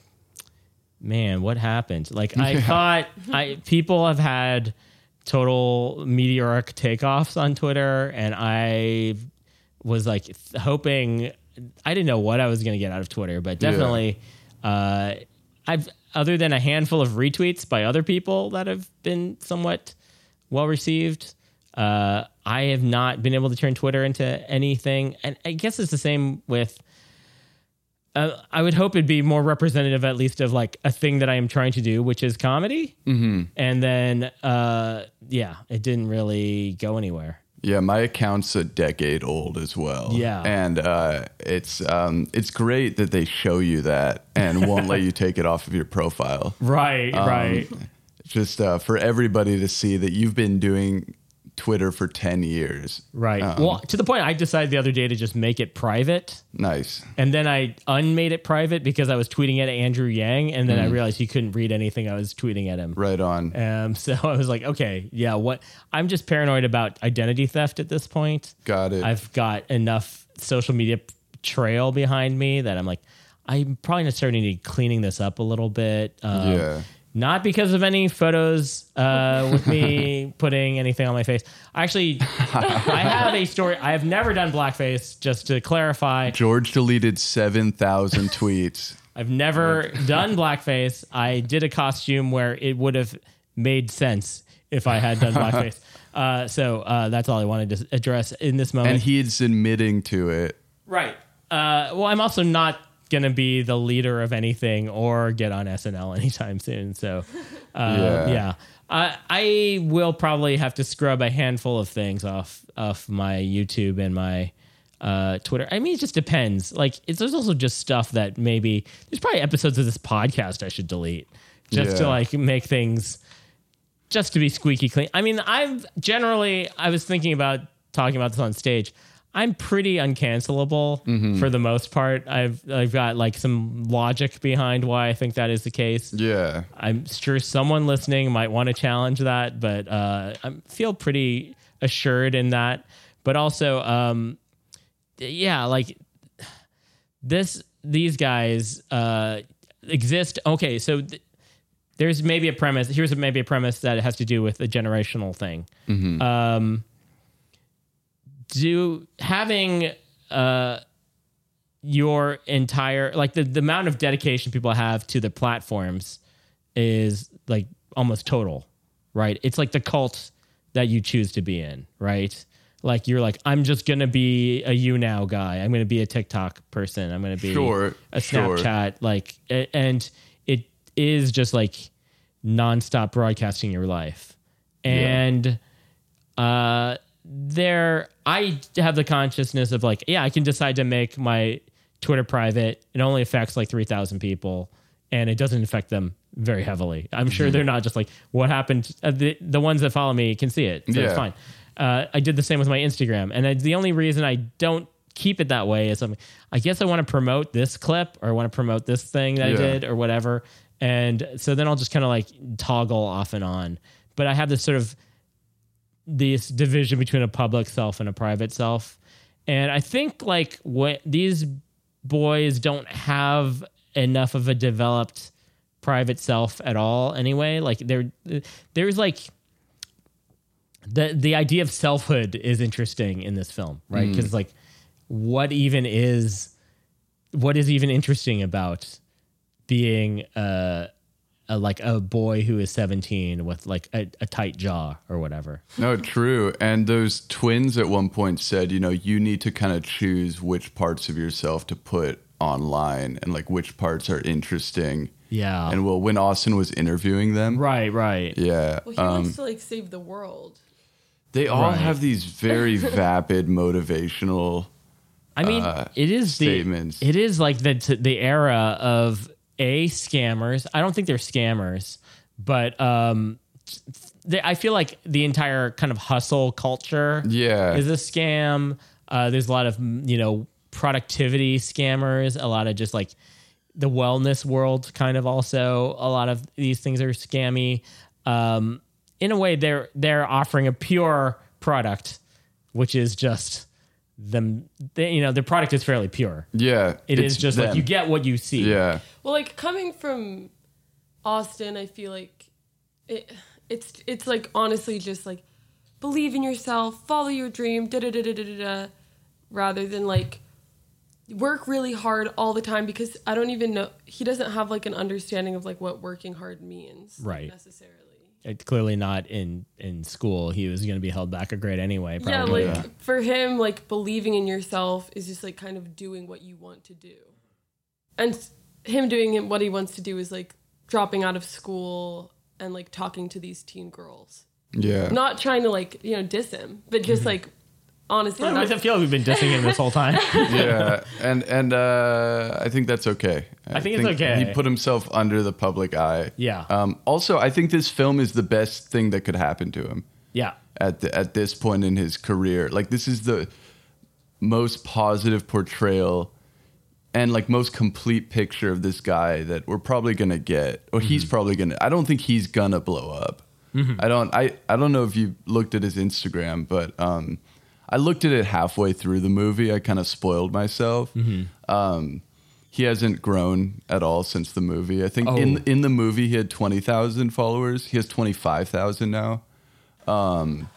man, what happened? Like I thought I people have had total meteoric takeoffs on Twitter, and I was like th- hoping. I didn't know what I was going to get out of Twitter, but definitely, uh, I've other than a handful of retweets by other people that have been somewhat well received, uh, I have not been able to turn Twitter into anything. And I guess it's the same with. Uh, I would hope it'd be more representative, at least, of like a thing that I am trying to do, which is comedy. Mm-hmm. And then, uh, yeah, it didn't really go anywhere. Yeah, my account's a decade old as well. Yeah, and uh, it's um, it's great that they show you that and won't let you take it off of your profile. Right, um, right. Just uh, for everybody to see that you've been doing Twitter for ten years. Right. Um, well, to the point, I decided the other day to just make it private. Nice. And then I unmade it private because I was tweeting at Andrew Yang, and then mm. I realized he couldn't read anything I was tweeting at him. Right on. Um. So I was like, okay, yeah, what? I'm just paranoid about identity theft at this point. Got it. I've got enough social media trail behind me that I'm like, I'm probably going to start needing cleaning this up a little bit. Um, yeah. Not because of any photos uh, with me putting anything on my face. Actually, I have a story. I have never done blackface, just to clarify. George deleted seven thousand tweets. I've never done blackface. I did a costume where it would have made sense if I had done blackface. Uh, so uh, that's all I wanted to address in this moment. And he's admitting to it. Right. Uh, well, I'm also not going to be the leader of anything or get on S N L anytime soon. So, uh, yeah, yeah. I, I will probably have to scrub a handful of things off, off my YouTube and my uh, Twitter. I mean, it just depends. Like, it's, there's also just stuff that maybe there's probably episodes of this podcast I should delete just yeah. to like make things just to be squeaky clean. I mean, I've generally, I was thinking about talking about this on stage. I'm pretty uncancelable mm-hmm. for the most part. I've I've got like some logic behind why I think that is the case. Yeah, I'm sure someone listening might want to challenge that, but uh, I feel pretty assured in that. But also, um, yeah, like this, these guys uh, exist. Okay, so th- there's maybe a premise. Here's a, maybe a premise that it has to do with a generational thing. Mm-hmm. Um, Do having uh, your entire like the, the amount of dedication people have to the platforms is like almost total, right? It's like the cult that you choose to be in, right? Like you're like, I'm just gonna be a YouNow guy. I'm gonna be a TikTok person. I'm gonna be sure, a Snapchat. Sure. Like, and it is just like nonstop broadcasting your life, and yeah. uh. There, I have the consciousness of like, yeah, I can decide to make my Twitter private. It only affects like three thousand people and it doesn't affect them very heavily. I'm sure mm-hmm. they're not just like, what happened? Uh, the, the ones that follow me can see it. So yeah. it's fine. Uh, I did the same with my Instagram. And I, the only reason I don't keep it that way is I'm, I guess I want to promote this clip or I want to promote this thing that yeah. I did or whatever. And so then I'll just kind of like toggle off and on. But I have this sort of this division between a public self and a private self. And I think like what these boys don't have enough of a developed private self at all anyway. Like there, there's like the, the idea of selfhood is interesting in this film, right? Because mm. like what even is, what is even interesting about being uh A, like a boy who is seventeen with like a, a tight jaw or whatever. No, true. And those twins at one point said, you know, you need to kind of choose which parts of yourself to put online and like which parts are interesting. Yeah. And well, when Austin was interviewing them. Right, right. Yeah. Well, he um, wants to like save the world. They all right. have these very vapid motivational I mean, uh, it is statements. The, it is like the the era of A, scammers. I don't think they're scammers, but um, they, I feel like the entire kind of hustle culture yeah. is a scam. Uh, there's a lot of, you know, productivity scammers, a lot of just like the wellness world kind of also. A lot of these things are scammy. Um, in a way, they're they're offering a pure product, which is just them, they, you know, their product is fairly pure. Yeah. It is just them. Like you get what you see. Yeah. Well, like coming from Austin, I feel like it, it's it's like honestly just like believe in yourself, follow your dream, da da da da da da, rather than like work really hard all the time, because I don't even know, he doesn't have like an understanding of like what working hard means. Right. Necessarily. It, clearly not in, in school. He was going to be held back a grade anyway. Probably. Yeah, like yeah. for him, like believing in yourself is just like kind of doing what you want to do. And him doing what he wants to do is like dropping out of school and like talking to these teen girls. Yeah. Not trying to like, you know, diss him, but just mm-hmm. like, honestly. Well, I feel like we've been dissing him this whole time. Yeah. And, and, uh, I think that's okay. I, I think, think it's okay. He put himself under the public eye. Yeah. Um, also, I think this film is the best thing that could happen to him. Yeah. At the, at this point in his career. Like, this is the most positive portrayal and like most complete picture of this guy that we're probably going to get, or mm-hmm. he's probably going to, I don't think he's going to blow up. Mm-hmm. I don't, I, I don't know if you looked at his Instagram, but, um, I looked at it halfway through the movie. I kind of spoiled myself. Mm-hmm. Um, he hasn't grown at all since the movie. I think oh. in in the movie he had twenty thousand followers. He has twenty-five thousand now. Um,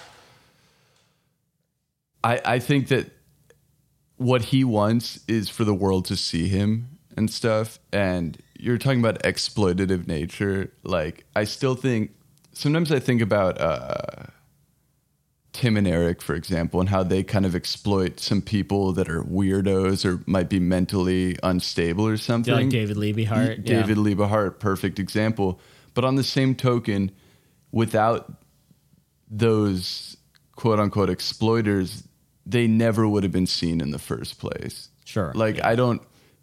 I I think that what he wants is for the world to see him and stuff. And you're talking about exploitative nature. Like, I still think, sometimes I think about... Uh, Tim and Eric, for example, and how they kind of exploit some people that are weirdos or might be mentally unstable or something. Yeah, like David Liebehart. David yeah. Liebehart, perfect example. But on the same token, without those quote unquote exploiters, they never would have been seen in the first place. Sure. Like, yeah. I don't...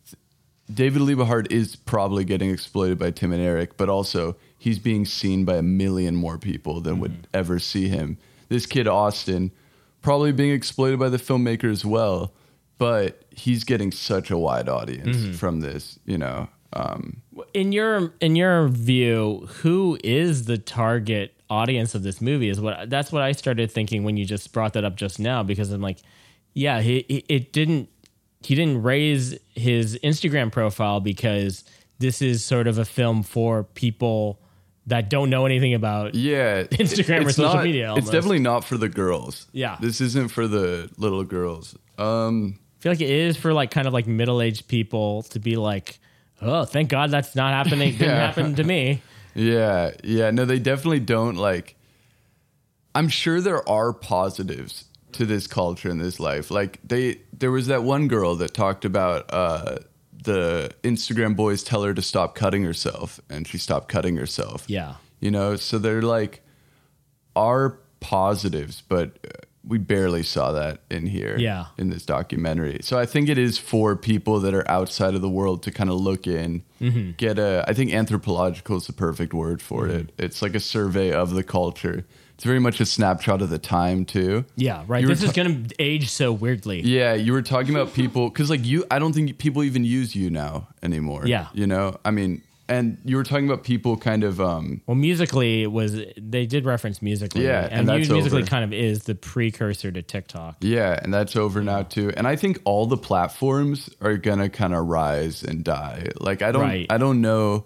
David Liebehart is probably getting exploited by Tim and Eric, but also he's being seen by a million more people than mm-hmm. would ever see him. This kid, Austin, probably being exploited by the filmmaker as well, but he's getting such a wide audience mm-hmm. from this, you know. Um, in your in your view, who is the target audience of this movie? Is what that's what I started thinking when you just brought that up just now, because I'm like, yeah, he, he it didn't he didn't raise his Instagram profile because this is sort of a film for people that don't know anything about yeah, Instagram or social not, media. Almost. It's definitely not for the girls. Yeah. This isn't for the little girls. Um, I feel like it is for like kind of like middle-aged people to be like, oh, thank God that's not happening. Didn't yeah. happen to me. Yeah. Yeah. No, they definitely don't like, I'm sure there are positives to this culture and this life. Like they, there was that one girl that talked about, uh, the Instagram boys tell her to stop cutting herself, and she stopped cutting herself. Yeah. You know, so they're like, are positives, but we barely saw that in here. Yeah. In this documentary. So I think it is for people that are outside of the world to kind of look in, mm-hmm. get a, I think anthropological is the perfect word for mm-hmm. it. It's like a survey of the culture. It's very much a snapshot of the time too. Yeah, right. You this ta- is going to age so weirdly. Yeah, you were talking about people, because like you, I don't think people even use you now anymore. Yeah. You know, I mean, and you were talking about people kind of... Um, well, Musical.ly was, they did reference Musical.ly. Yeah, and, and that's Musical.ly over. kind of is the precursor to TikTok. Yeah, and that's over now too. And I think all the platforms are going to kind of rise and die. Like, I don't, right. I don't know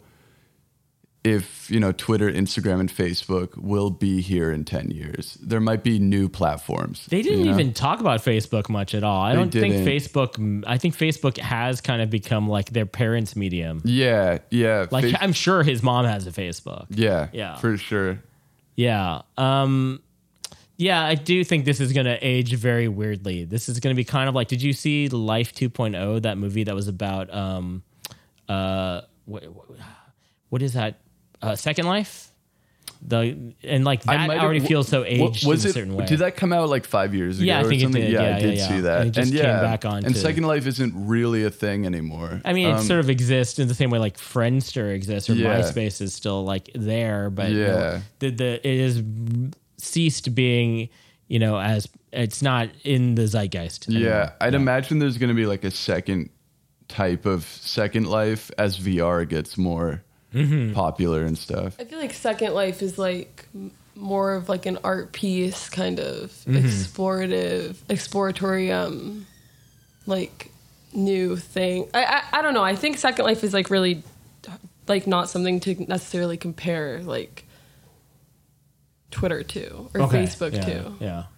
if, you know, Twitter, Instagram, and Facebook will be here in ten years. There might be new platforms. They didn't you know? even talk about Facebook much at all. I They don't didn't. think Facebook, I think Facebook has kind of become like their parents' medium. Yeah, yeah. Like, Face- I'm sure his mom has a Facebook. yeah, Yeah. for sure. Yeah. Um, yeah, I do think this is going to age very weirdly. This is going to be kind of like, did you see Life two point oh, that movie that was about, um, uh, what, what is that? Uh, Second Life? The and like I that might have- already feels so w- aged was in a it, certain way. Did that come out like five years ago? Yeah, I or think it something? did. Yeah, Yeah, I did yeah, see yeah. that. And it just came back on And to- Second Life isn't really a thing anymore. I mean, it Um, sort of exists in the same way like Friendster exists or Yeah. MySpace is still like there, but you know, Yeah. the the it has ceased being, you know, as it's not in the zeitgeist anymore. Yeah, I'd imagine there's going to be like a second type of Second Life as V R gets more Mm-hmm. popular and stuff. I feel like Second Life is like m- more of like an art piece, kind of Mm-hmm. explorative, exploratory, um, like new thing. I, I I don't know. I think Second Life is like really like not something to necessarily compare like Twitter to or Okay. Facebook yeah, to. Yeah.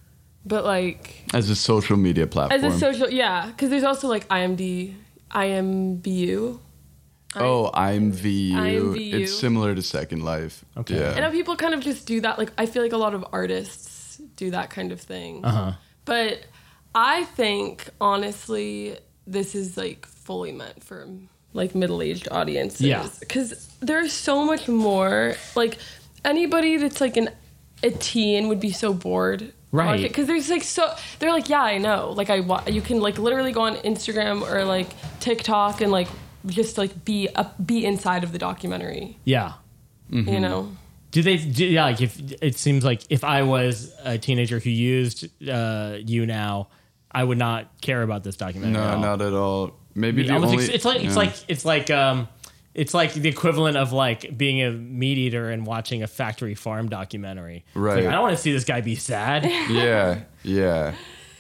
but like as a social media platform. as a social, yeah, because there's also like I M D, I M B U. Oh, I M V U. I M V U. It's similar to Second Life. Okay. Yeah. I know people kind of just do that. Like, I feel like a lot of artists do that kind of thing. Uh-huh. But I think, honestly, this is, like, fully meant for, like, middle-aged audiences. Yeah. Because there's so much more. Like, anybody that's, like, an, a teen would be so bored. Right. Because there's, like, so... They're like, yeah, I know. Like, I wa- you can, like, literally go on Instagram or, like, TikTok and, like, just like be up, be inside of the documentary. Yeah. Mm-hmm. You know? Do they, do, yeah, like if it seems like if I was a teenager who used uh, YouNow, I would not care about this documentary. No, at all. not at all. Maybe the Almost only, ex- it's like, yeah. it's like, it's like, um, it's like the equivalent of like being a meat eater and watching a factory farm documentary. It's Right. like, I don't want to see this guy be sad. Yeah, yeah.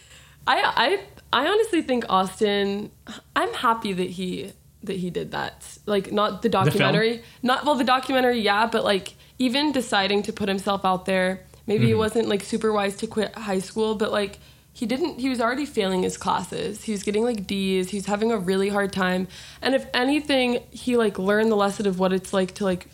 I I I honestly think Austin. I'm happy that he that he did that. Like, not the documentary, film? not well the documentary, yeah, but like even deciding to put himself out there. Maybe Mm-hmm. it wasn't like super wise to quit high school, but like he didn't. He was already failing his classes. He was getting like D's. He was having a really hard time. And if anything, he like learned the lesson of what it's like to like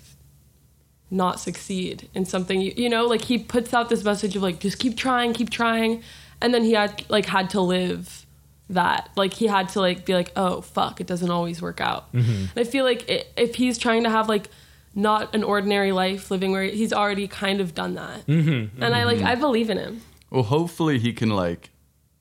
not succeed in something. You, you know, like he puts out this message of like just keep trying, keep trying, and then he had like had to live that. Like he had to like be like, oh fuck, it doesn't always work out. Mm-hmm. And I feel like it, if he's trying to have like not an ordinary life living where he's already kind of done that. Mm-hmm. And I like I believe in him. Well, hopefully he can like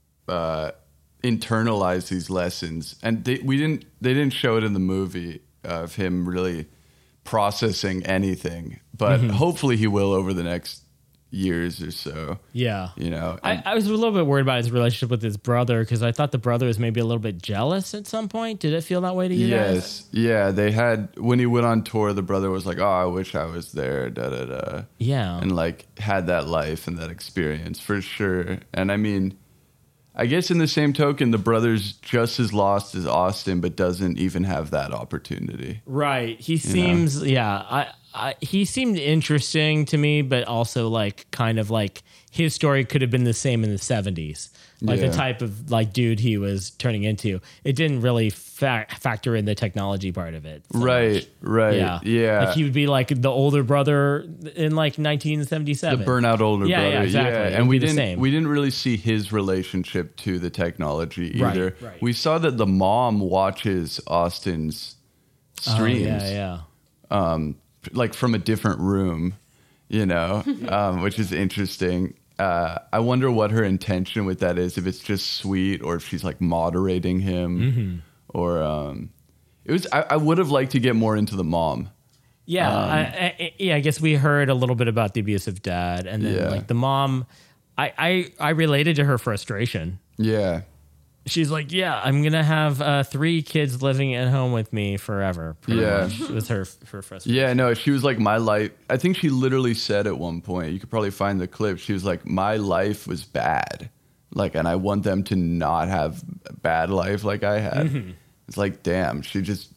uh, internalize these lessons, and they, we didn't. They didn't show it in the movie uh, of him really processing anything, but Mm-hmm. hopefully he will over the next years or so. Yeah. You know, I, I was a little bit worried about his relationship with his brother because I thought the brother was maybe a little bit jealous at some point. Did it feel that way to you guys? yes, yeah. They had when he went on tour, the brother was like, "Oh, I wish I was there." Da da da. Yeah. And like had that life and that experience for sure. And I mean, I guess in the same token, the brother's just as lost as Austin, but doesn't even have that opportunity. Right. He seems, yeah, I, I, he seemed interesting to me, but also like kind of like his story could have been the same in the seventies. Like Yeah. the type of like dude he was turning into. It didn't really fa- factor in the technology part of it. so Right, much. right. Yeah. Yeah. Like he would be like the older brother in like nineteen seventy-seven. The burnout older Yeah, yeah, brother. exactly. It And would we be the didn't same. we didn't really see his relationship to the technology Right, either. right. We saw that the mom watches Austin's streams. Oh, yeah, yeah. um, like from a different room, you know, um, which is interesting. Uh, I wonder what her intention with that is. If it's just sweet, or if she's like moderating him, Mm-hmm. or um, it was. I, I would have liked to get more into the mom. Yeah, Um, I, I, yeah. I guess we heard a little bit about the abusive dad, and then Yeah. like the mom. I, I I related to her frustration. Yeah, She's like, yeah, I'm gonna have uh, three kids living at home with me forever. pretty Yeah. much, was her her frustration. yeah. No, she was like, my life. I think she literally said at one point. You could probably find the clip. She was like, my life was bad, like, and I want them to not have a bad life like I had. Mm-hmm. It's like, damn, she just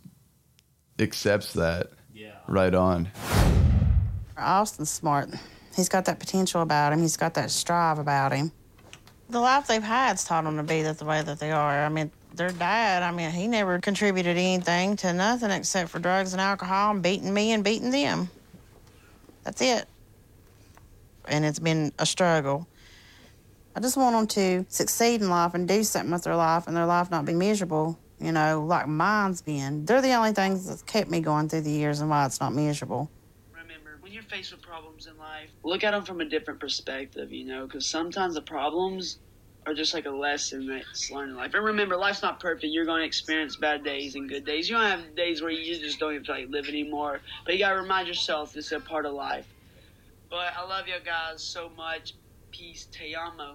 accepts that. Yeah. Right on. Austin's smart. He's got that potential about him. He's got that strive about him. The life they've had's taught them to be that the way that they are. I mean, their dad, I mean, he never contributed anything to nothing except for drugs and alcohol and beating me and beating them. That's it. And it's been a struggle. I just want them to succeed in life and do something with their life and their life not be miserable, you know, like mine's been. They're the only things that's kept me going through the years and why it's not miserable. Remember, when you're faced with problems in life, look at them from a different perspective, you know, because sometimes the problems are just like a lesson that's learned in life. And remember, life's not perfect. You're going to experience bad days and good days. You don't have days where you just don't even feel like live anymore. But you got to remind yourself this is a part of life. But I love you guys so much. Peace. Te amo.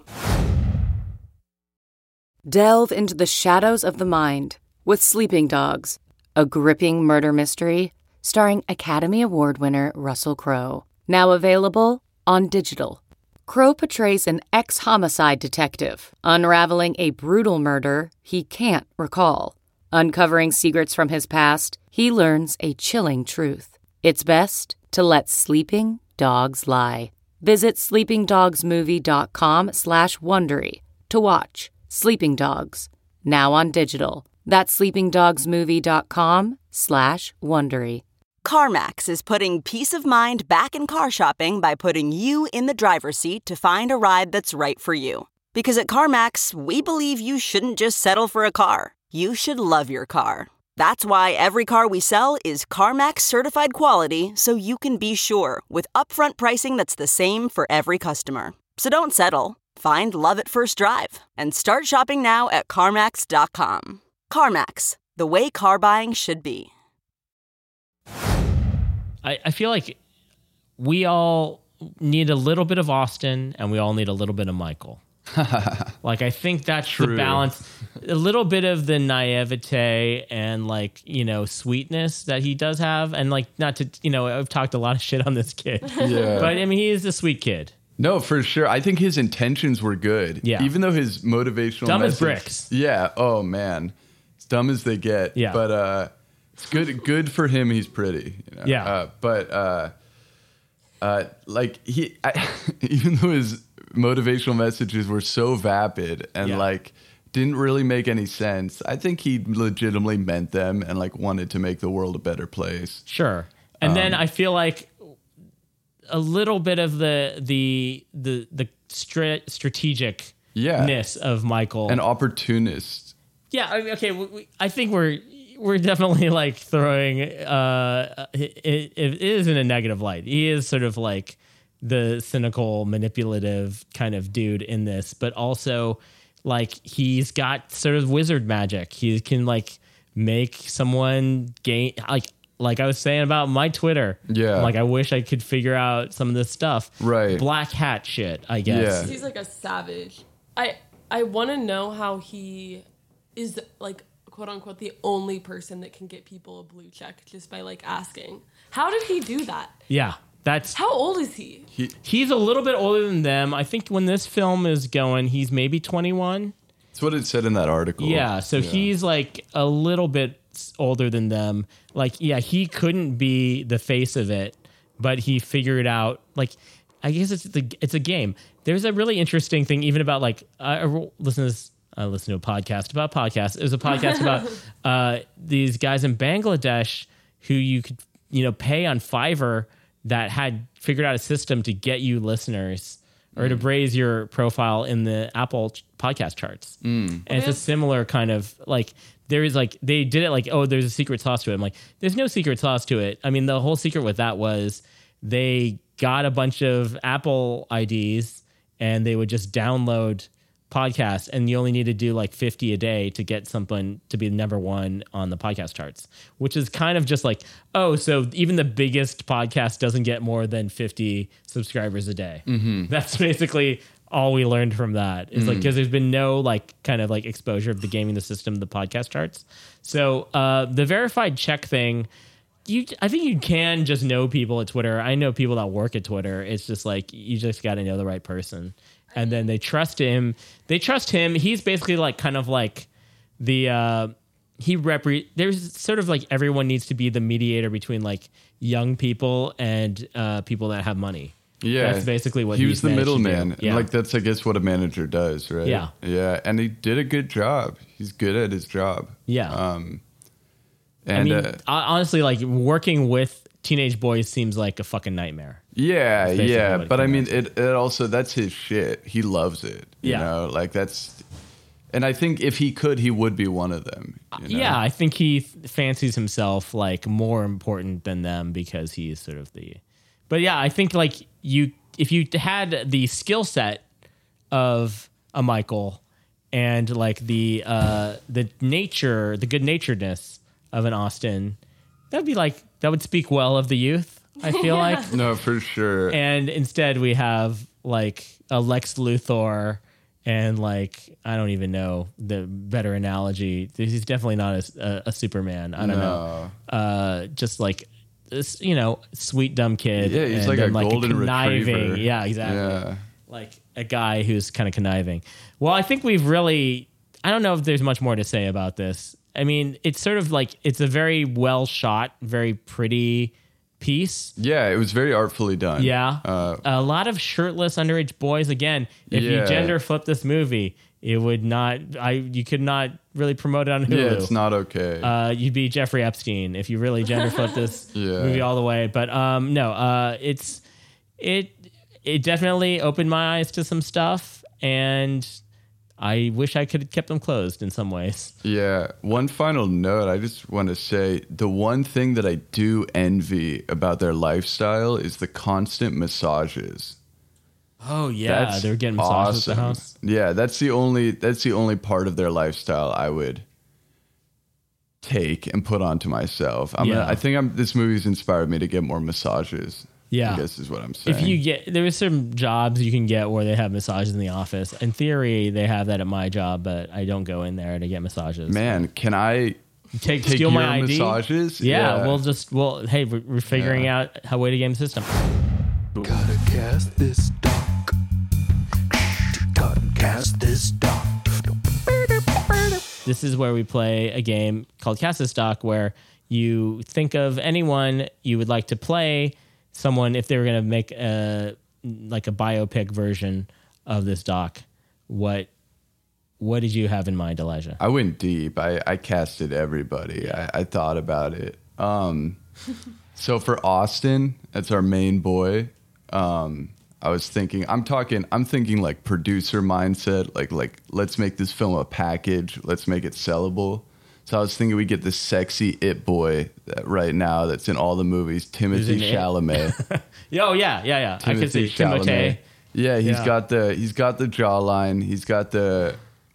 Delve into the shadows of the mind with Sleeping Dogs, a gripping murder mystery starring Academy Award winner Russell Crowe. Now available on digital. Crowe portrays an ex-homicide detective unraveling a brutal murder he can't recall. Uncovering secrets from his past, he learns a chilling truth. It's best to let sleeping dogs lie. Visit sleepingdogsmovie.com slash Wondery to watch Sleeping Dogs, now on digital. That's sleepingdogsmovie.com slash Wondery. CarMax is putting peace of mind back in car shopping by putting you in the driver's seat to find a ride that's right for you. Because at CarMax, we believe you shouldn't just settle for a car. You should love your car. That's why every car we sell is CarMax certified quality, so you can be sure with upfront pricing that's the same for every customer. So don't settle. Find love at first drive and start shopping now at CarMax dot com. CarMax, the way car buying should be. I, I feel like we all need a little bit of Austin and we all need a little bit of Michael. Like, I think that's True. the balance. A little bit of the naivete and, like, you know, sweetness that he does have. And, like, not to, you know, I've talked a lot of shit on this kid. Yeah. But, I mean, he is a sweet kid. No, for sure. I think his intentions were good. Yeah. Even though his motivational Dumb message, as bricks. Yeah. Oh, man. It's dumb as they get. Yeah. But uh, it's good good for him. He's pretty. You know? Yeah. Uh, but, uh, uh, like, he, I, even though his motivational messages were so vapid and yeah. like didn't really make any sense, I think he legitimately meant them and like wanted to make the world a better place. Sure. And um, then I feel like a little bit of the the the the stra- strategicness yeah. of Michael, an opportunist. Yeah. Okay. We, I think we're we're definitely like throwing. Uh, it, it is in a negative light. He is sort of like the cynical, manipulative kind of dude in this, but also like he's got sort of wizard magic. He can like make someone gain, like like I was saying about my Twitter. Yeah, like I wish I could figure out some of this stuff. Right, black hat shit. I guess yeah. He's like a savage. I I want to know how he is like quote unquote the only person that can get people a blue check just by like asking. How did he do that? Yeah. That's how old is he? he? He's a little bit older than them. I think when this film is going, he's maybe twenty-one. That's what it said in that article. Yeah, so yeah. he's like a little bit older than them. Like, yeah, he couldn't be the face of it, but he figured out. Like, I guess it's the it's a game. There's a really interesting thing even about like I listen to this. I listen to a podcast about podcasts. It was a podcast about uh, these guys in Bangladesh who you could you know pay on Fiverr, that had figured out a system to get you listeners or mm. to raise your profile in the Apple podcast charts. Mm. And it's a similar kind of like, there is like, they did it like, oh, there's a secret sauce to it. I'm like, there's no secret sauce to it. I mean, the whole secret with that was they got a bunch of Apple I Ds and they would just download podcasts, and you only need to do like fifty a day to get something to be number one on the podcast charts, which is kind of just like, oh, so even the biggest podcast doesn't get more than fifty subscribers a day. Mm-hmm. That's basically all we learned from that. Is mm-hmm. like, because there's been no like kind of like exposure of the gaming the system, the podcast charts. So uh, the verified check thing, you, I think you can just know people at Twitter. I know people that work at Twitter. It's just like, you just got to know the right person. And then they trust him. They trust him. He's basically like kind of like the uh, he repre. There's sort of like everyone needs to be the mediator between like young people and uh, people that have money. Yeah, that's basically what he was the middleman. Yeah. Like that's I guess what a manager does, right? Yeah, yeah, and he did a good job. He's good at his job. Yeah. Um, and I mean, uh, honestly, like working with teenage boys seems like a fucking nightmare. Yeah, yeah, but I mean, it, it also, that's his shit. He loves it, you yeah. know, like that's, and I think if he could, he would be one of them. You know? Yeah, I think he fancies himself like more important than them because he's sort of the, but yeah, I think like you, if you had the skill set of a Michael and like the, uh, the nature, the good naturedness of an Austin, that'd be like, that would speak well of the youth, I feel yeah. like. No, for sure. And instead we have like a Lex Luthor and like, I don't even know the better analogy. He's definitely not a, a, a Superman. I don't no. know. Uh, just like this, you know, sweet dumb kid. Yeah, he's and like a like golden a conniving. retriever. Yeah, exactly. Yeah. Like a guy who's kind of conniving. Well, I think we've really, I don't know if there's much more to say about this. I mean, it's sort of like, it's a very well shot, very pretty piece. Yeah, it was very artfully done. Yeah. Uh, a lot of shirtless underage boys. Again, if Yeah. you gender flip this movie, it would not, I you could not really promote it on Hulu. yeah, it's not okay. Uh, you'd be Jeffrey Epstein if you really gender flip this Yeah. movie all the way. But um, no, uh, it's it it definitely opened my eyes to some stuff, and I wish I could have kept them closed in some ways. Yeah. One final note, I just want to say the one thing that I do envy about their lifestyle is the constant massages. Oh yeah, That's they're getting massages awesome. at the house. Yeah, that's the only that's the only part of their lifestyle I would take and put onto myself. I'm Yeah. gonna, I think I'm this movie's inspired me to get more massages. Yeah. I guess is what I'm saying. If you get, there are some jobs you can get where they have massages in the office. In theory, they have that at my job, but I don't go in there to get massages. Man, can I take, take steal your my I D? massages? Yeah, Yeah. we'll just, well, hey, we're, we're figuring Yeah. out how way to game the system. Gotta cast this doc. Gotta cast this doc. This is where we play a game called Cast This Doc, where you think of anyone you would like to play, someone if they were going to make a like a biopic version of this doc. What what did you have in mind, Elijah? I went deep. I, I casted everybody. I, I thought about it. Um, so for Austin, that's our main boy. Um, I was thinking, I'm talking, I'm thinking like producer mindset, like, like let's make this film a package. Let's make it sellable. So I was thinking we get this sexy it boy that right now that's in all the movies, Timothy in it? Chalamet. Oh yeah, yeah, yeah. I could see Chalamet. Timothée. Yeah, he's Yeah. got the he's got the jawline. He's got the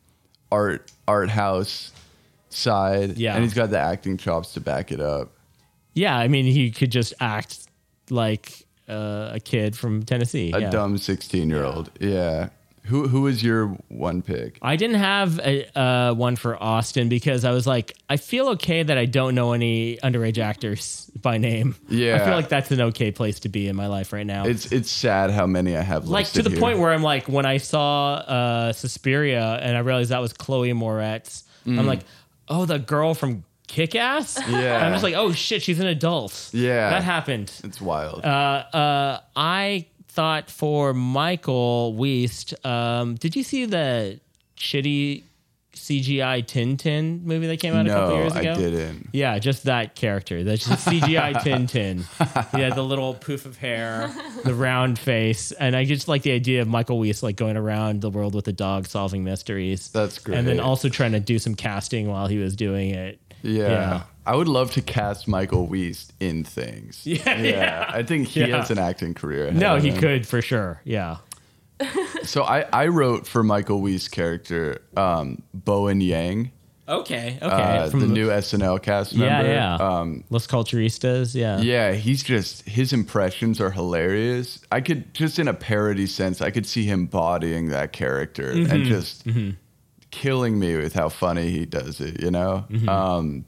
art art house side. Yeah. and he's got the acting chops to back it up. Yeah, I mean, he could just act like uh, a kid from Tennessee. A yeah. dumb sixteen year old. Yeah. Who who was your one pick? I didn't have a, uh, one for Austin because I was like, I feel okay that I don't know any underage actors by name. Yeah. I feel like that's an okay place to be in my life right now. It's it's sad how many I have like to listed the here. point where I'm like, when I saw uh, Suspiria and I realized that was Chloe Moretz, Mm. I'm like, oh, the girl from Kick-Ass? Yeah. I'm just like, oh shit, she's an adult. Yeah. That happened. It's wild. Uh, uh, I thought for Michael Weist, um, did you see the shitty C G I Tintin movie that came out a couple No, years I ago? didn't. Yeah, just that character. That's just C G I Tintin. He had the little poof of hair, the round face, and I just like the idea of Michael Weist like going around the world with a dog solving mysteries. That's great. And then also trying to do some casting while he was doing it. Yeah. Yeah. I would love to cast Michael Weist in things. Yeah, yeah. I think he Yeah. has an acting career. ahead No, of he him. could for sure. Yeah. So I, I wrote for Michael Weist's character, um, Bowen Yang. Okay. Okay. Uh, From the new S N L cast member. Yeah, yeah. Um, Los Culturistas, yeah. yeah, he's just, his impressions are hilarious. I could, just in a parody sense, I could see him bodying that character Mhm. and just Mhm. killing me with how funny he does it, you know? Mhm. Um,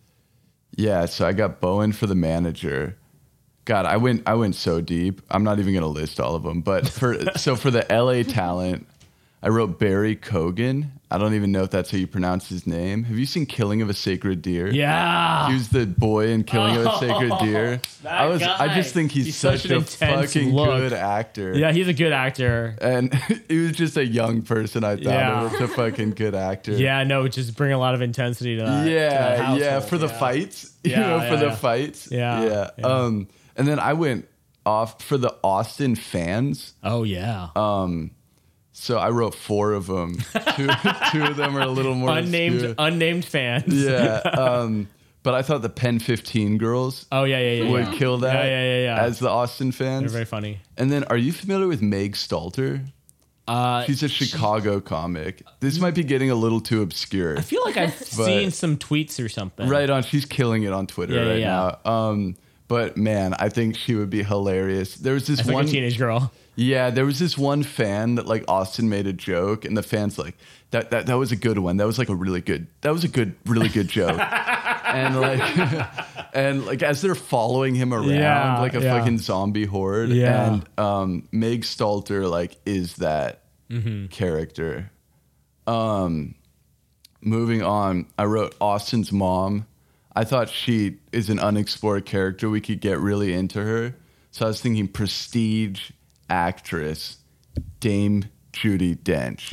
yeah, so I got Bowen for the manager. God, I went I went so deep. I'm not even going to list all of them, but for so for the L A talent, I wrote Barry Cogan. I don't even know if that's how you pronounce his name. Have you seen Killing of a Sacred Deer? Yeah. He was the boy in Killing of a Sacred Oh, Deer. that I was guy. I just think he's, He's such, such an a intense fucking look. good actor. Yeah, he's a good actor. And he was just a young person, I thought. Yeah. It was a fucking good actor. Yeah, no, just bring a lot of intensity to that. to that Yeah, yeah, household, for the yeah. fights. You Yeah, know, for yeah, the yeah. fights. Yeah, yeah. yeah. Um, and then I went off for the Austin fans. Oh yeah. Um, so I wrote four of them. Two, two of them are a little more unnamed obscure. unnamed fans. Yeah. Um, but I thought the Pen fifteen girls. Oh yeah, yeah, yeah. Would yeah. kill that. Yeah, yeah, yeah, yeah. As the Austin fans. They're very funny. And then, are you familiar with Meg Stalter? Uh, She's a Chicago comic. This might be getting a little too obscure. I feel like I've But- seen some tweets or something. Right on. She's killing it on Twitter Yeah, yeah, right yeah. now. Um, but man, I think she would be hilarious. There was this As like one a teenage girl. Yeah, there was this one fan that like Austin made a joke, and the fan's like, "That that that was a good one. That was like a really good. That was a good, really good joke." and like, and like as they're following him around Yeah, like a yeah. fucking zombie horde, Yeah. and um, Meg Stalter like is that Mhm. character. Um, moving on, I wrote Austin's mom. I thought she is an unexplored character. We could get really into her. So I was thinking prestige actress, Dame Judi Dench.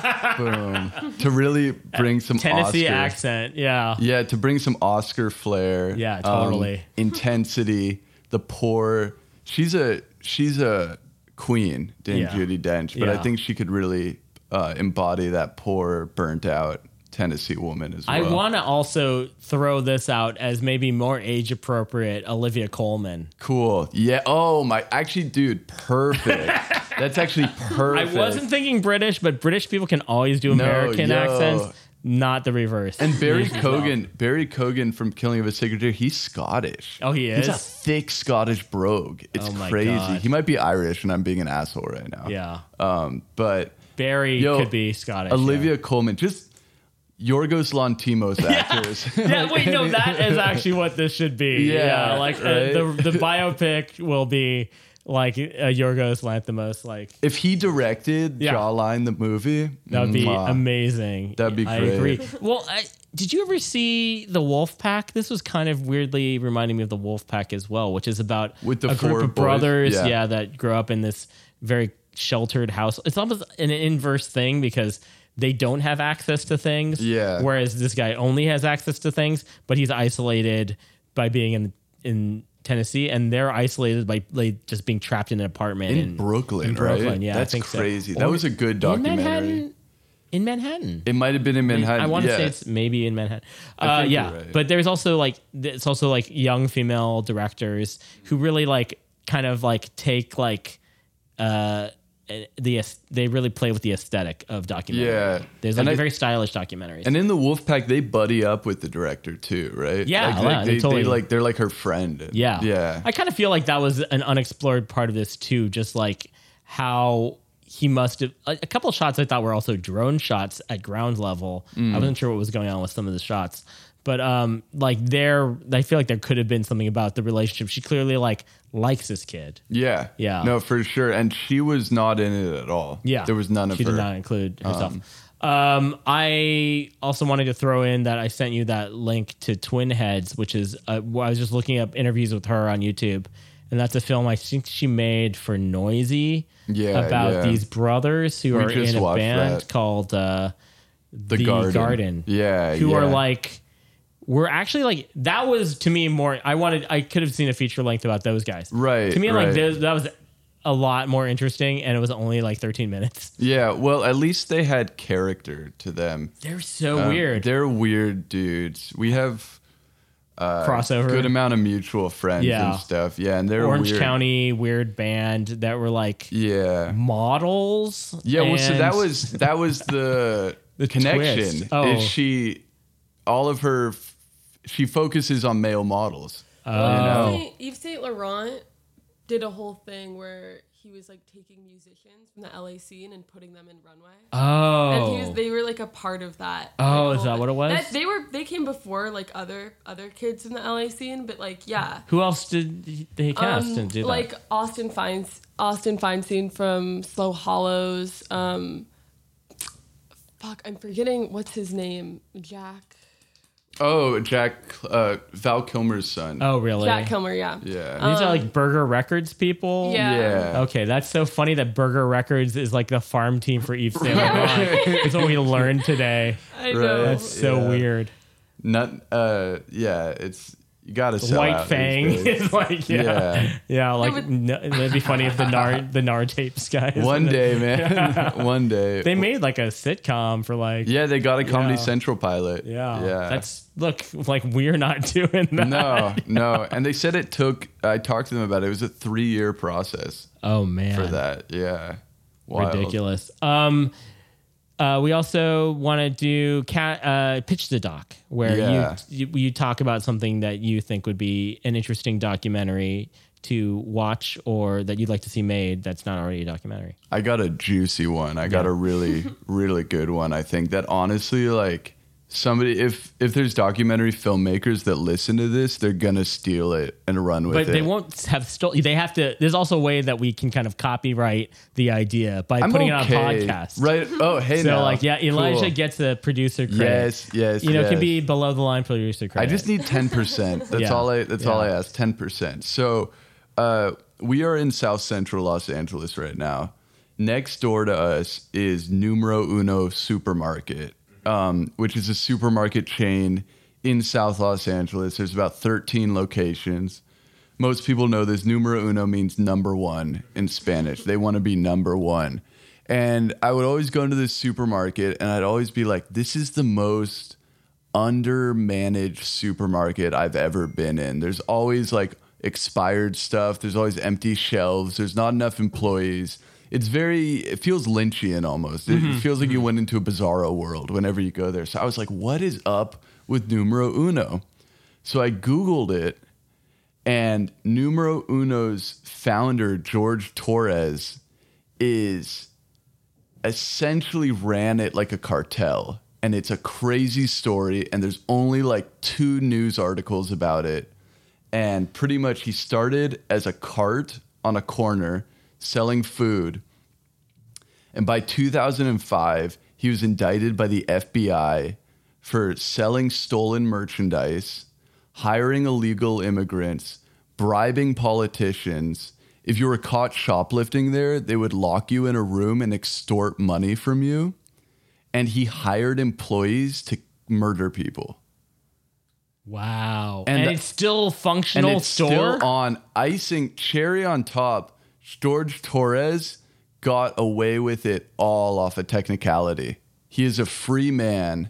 Boom. To really bring some Tennessee Oscar, accent. Yeah. Yeah, to bring some Oscar flair. Yeah, totally. Um, intensity. The poor. She's a she's a queen, Dame Yeah. Judi Dench. But Yeah. I think she could really uh, embody that poor, burnt out Tennessee woman as well. I want to also throw this out as maybe more age appropriate Olivia Colman. Cool. Yeah. Oh my. Actually, dude, perfect. That's actually perfect. I wasn't thinking British, but British people can always do No, American yo. accents, not the reverse. And Barry Cogan, Barry Cogan from Killing of a Sacred Deer, he's Scottish. Oh, he He's a is? thick Scottish brogue. It's Oh my crazy. God. He might be Irish, and I'm being an asshole right now. Yeah. Um, but Barry yo, could be Scottish. Olivia Colman, just Yorgos Lanthimos actors. Yeah, wait, no, that is actually what this should be. Yeah, Yeah, like right? uh, the the biopic will be like uh, Yorgos Lanthimos. Like If he directed Yeah. Jawline, the movie, that would be mwah. amazing. That'd be I great. agree. Well, I, did you ever see The Wolf Pack? This was kind of weirdly reminding me of The Wolf Pack as well, which is about With the a four group of boys? brothers, Yeah. yeah, that grow up in this very sheltered house. It's almost an inverse thing because they don't have access to things. Yeah. Whereas this guy only has access to things, but he's isolated by being in in Tennessee, and they're isolated by like, just being trapped in an apartment in, in Brooklyn, in Brooklyn, right? yeah, That's I think so. crazy. That Or was a good in documentary. Manhattan. In Manhattan. It might have been in Manhattan. I want to yeah. say it's maybe in Manhattan. I Uh, think yeah, you're right. but there's also like it's also like young female directors who really like kind of like take like uh the they really play with the aesthetic of documentary. Yeah. There's And like I- very stylish documentaries. And in the Wolfpack, they buddy up with the director too, right? Yeah, like, yeah, they, they they, totally- they like they're like her friend. Yeah. yeah. I kind of feel like that was an unexplored part of this too. Just like how he must have a, a couple of shots I thought were also drone shots at ground level. Mm. I wasn't sure what was going on with some of the shots. But um like there I feel like there could have been something about the relationship. She clearly like likes this kid. Yeah. Yeah. No, for sure. And she was not in it at all. Yeah. There was none of she her. did not include herself. Um, Um, I also wanted to throw in that I sent you that link to Twin Heads, which is uh, I was just looking up interviews with her on YouTube, and that's a film I think she made for Noisy. Yeah, about yeah. these brothers who We are just in a watched band that. called uh, The Garden. Yeah, who are yeah. like. We're actually like that was to me more. I wanted I could have seen a feature length about those guys. Right, To me, like right. those, that was a lot more interesting, and it was only like thirteen minutes. Yeah. Well, at least they had character to them. They're so Um, weird. They're weird dudes. We have uh, Crossover. good amount of mutual friends Yeah. and stuff. Yeah, and they're Orange weird. County weird band that were like Yeah. models. Yeah, well, so that and- was that was the, The connection. twist. Oh. Is she all of her? f- She focuses on male models. Oh. you know? Saint- Yves Saint Laurent did a whole thing where he was like taking musicians from the L A scene and putting them in runway. Oh. and he was, they were like a part of that. Oh, like, is that whole- what it was? That, they were. They came before like other other kids from the L A scene, but like yeah. Who else did they cast Um, and do that? like Austin Fines, Austin Feinstein from Slow Hollows. Um, fuck, I'm forgetting what's his name. Jack. Oh, Jack uh, Val Kilmer's son. Oh, really? Jack Kilmer, yeah. Yeah. These are Um, like Burger Records people. Yeah. Yeah. Okay, that's so funny that Burger Records is like the farm team for Yves Saint Laurent. It's what we learned today. I know. That's so Yeah. weird. Not. Uh. Yeah. It's you got to The sell White out Fang these days. is like yeah, yeah, Yeah. like but- no, it'd be funny if the Nar the Nar tapes guys. One day, man. One day. They made like a sitcom for like Yeah, they got a Comedy Yeah. Central pilot. yeah Yeah. That's look like we're not doing that. No, no. And they said it took, I talked to them about it, it was a three year process Oh man, for that. Yeah. Wild. ridiculous. Um, uh, we also want to do cat uh, pitch the doc where Yeah. you, you you talk about something that you think would be an interesting documentary to watch or that you'd like to see made that's not already a documentary. I got a juicy one. I got Yeah. a really, really good one, I think, that honestly, like, somebody, if if there's documentary filmmakers that listen to this, they're gonna steal it and run with but it. But they won't have stolen. They have to. There's also a way that we can kind of copyright the idea by I'm putting okay. it on podcast. Right? Oh, hey, so now. like, yeah, Elijah Cool. gets the producer credit. Yes, yes, You know, yes. it could be below the line producer credit. I just need ten percent. That's Yeah. all I. That's Yeah. all I ask. Ten percent. So, uh, we are in South Central Los Angeles right now. Next door to us is Numero Uno Supermarket, um, which is a supermarket chain in South Los Angeles. There's about thirteen locations. Most people know this. Numero Uno means number one in Spanish. They want to be number one. And I would always go into this supermarket and I'd always be like, this is the most undermanaged supermarket I've ever been in. There's always like expired stuff. There's always empty shelves. There's not enough employees. It's very, it feels Lynchian almost. It Mhm. feels like you went into a bizarro world whenever you go there. So I was like, what is up with Numero Uno? So I Googled it, and Numero Uno's founder, George Torres, is essentially ran it like a cartel. And it's a crazy story, and there's only like two news articles about it. And pretty much he started as a cart on a corner selling food. And by two thousand five, he was indicted by the F B I for selling stolen merchandise, hiring illegal immigrants, bribing politicians. If you were caught shoplifting there, they would lock you in a room and extort money from you. And he hired employees to murder people. Wow. And, And it's still functional and it's store? still on icing, cherry on top. George Torres got away with it all off a technicality. He is a free man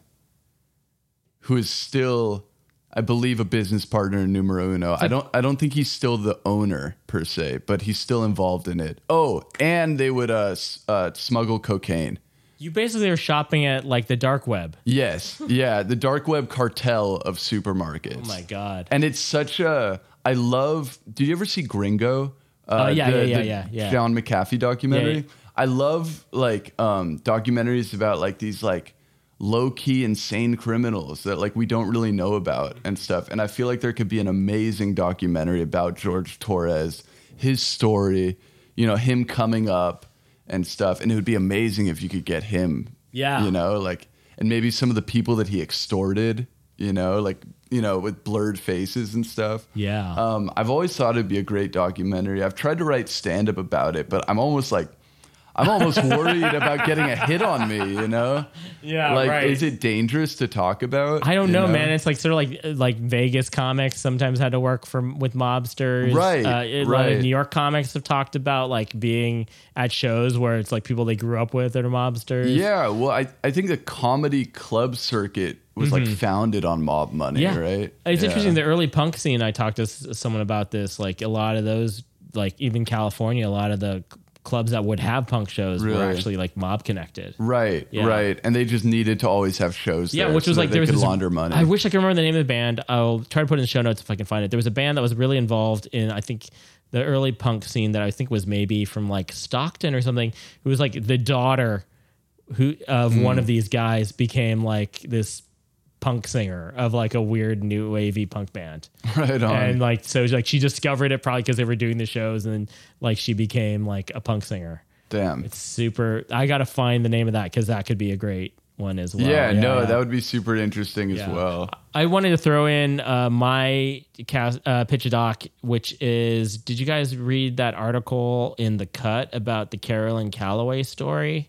who is still, I believe, a business partner in Numero Uno. I don't I don't think he's still the owner per se, but he's still involved in it. Oh, and they would uh, s- uh, smuggle cocaine. You basically are shopping at like the dark web. Yes. Yeah. The dark web cartel of supermarkets. Oh my God. And it's such a, I love, did you ever see Gringo? Oh, yeah, the, yeah, yeah, the yeah, yeah. John McAfee documentary. Yeah, yeah. I love like um, documentaries about like these like low key insane criminals that like we don't really know about and stuff. And I feel like there could be an amazing documentary about George Torres, his story, you know, him coming up and stuff. And it would be amazing if you could get him, Yeah. you know, like, and maybe some of the people that he extorted, you know, like, you know, with blurred faces and stuff. Yeah. Um, I've always thought it'd be a great documentary. I've tried to write stand up about it, but I'm almost like, I'm almost worried about getting a hit on me, you know? Yeah, like, right. is it dangerous to talk about? I don't you know, man. It's like sort of like like Vegas comics sometimes had to work from with mobsters. Right, Uh, a lot right. of New York comics have talked about like being at shows where it's like people they grew up with that are mobsters. Yeah, well, I, I think the comedy club circuit was like Mhm. founded on mob money, Yeah. right? It's Yeah. interesting. The early punk scene, I talked to s- someone about this. Like a lot of those, like even California, a lot of the c- clubs that would have punk shows were Really? actually like mob connected. Right, Yeah. right. And they just needed to always have shows Yeah, there which so was that like they there was could this, launder money. I wish I could remember the name of the band. I'll try to put it in the show notes if I can find it. There was a band that was really involved in, I think, the early punk scene that I think was maybe from like Stockton or something. It was like the daughter who of Hmm. one of these guys became like this punk singer of like a weird new wavy punk band. Right on. And like so like she discovered it probably because they were doing the shows, and then like she became like a punk singer. Damn. It's super. I got to find the name of that because that could be a great one as well. yeah, no, that would be super interesting as Yeah. well. I wanted to throw in uh, my cast, uh, pitch a doc, which is, did you guys read that article in The Cut about the Carolyn Calloway story?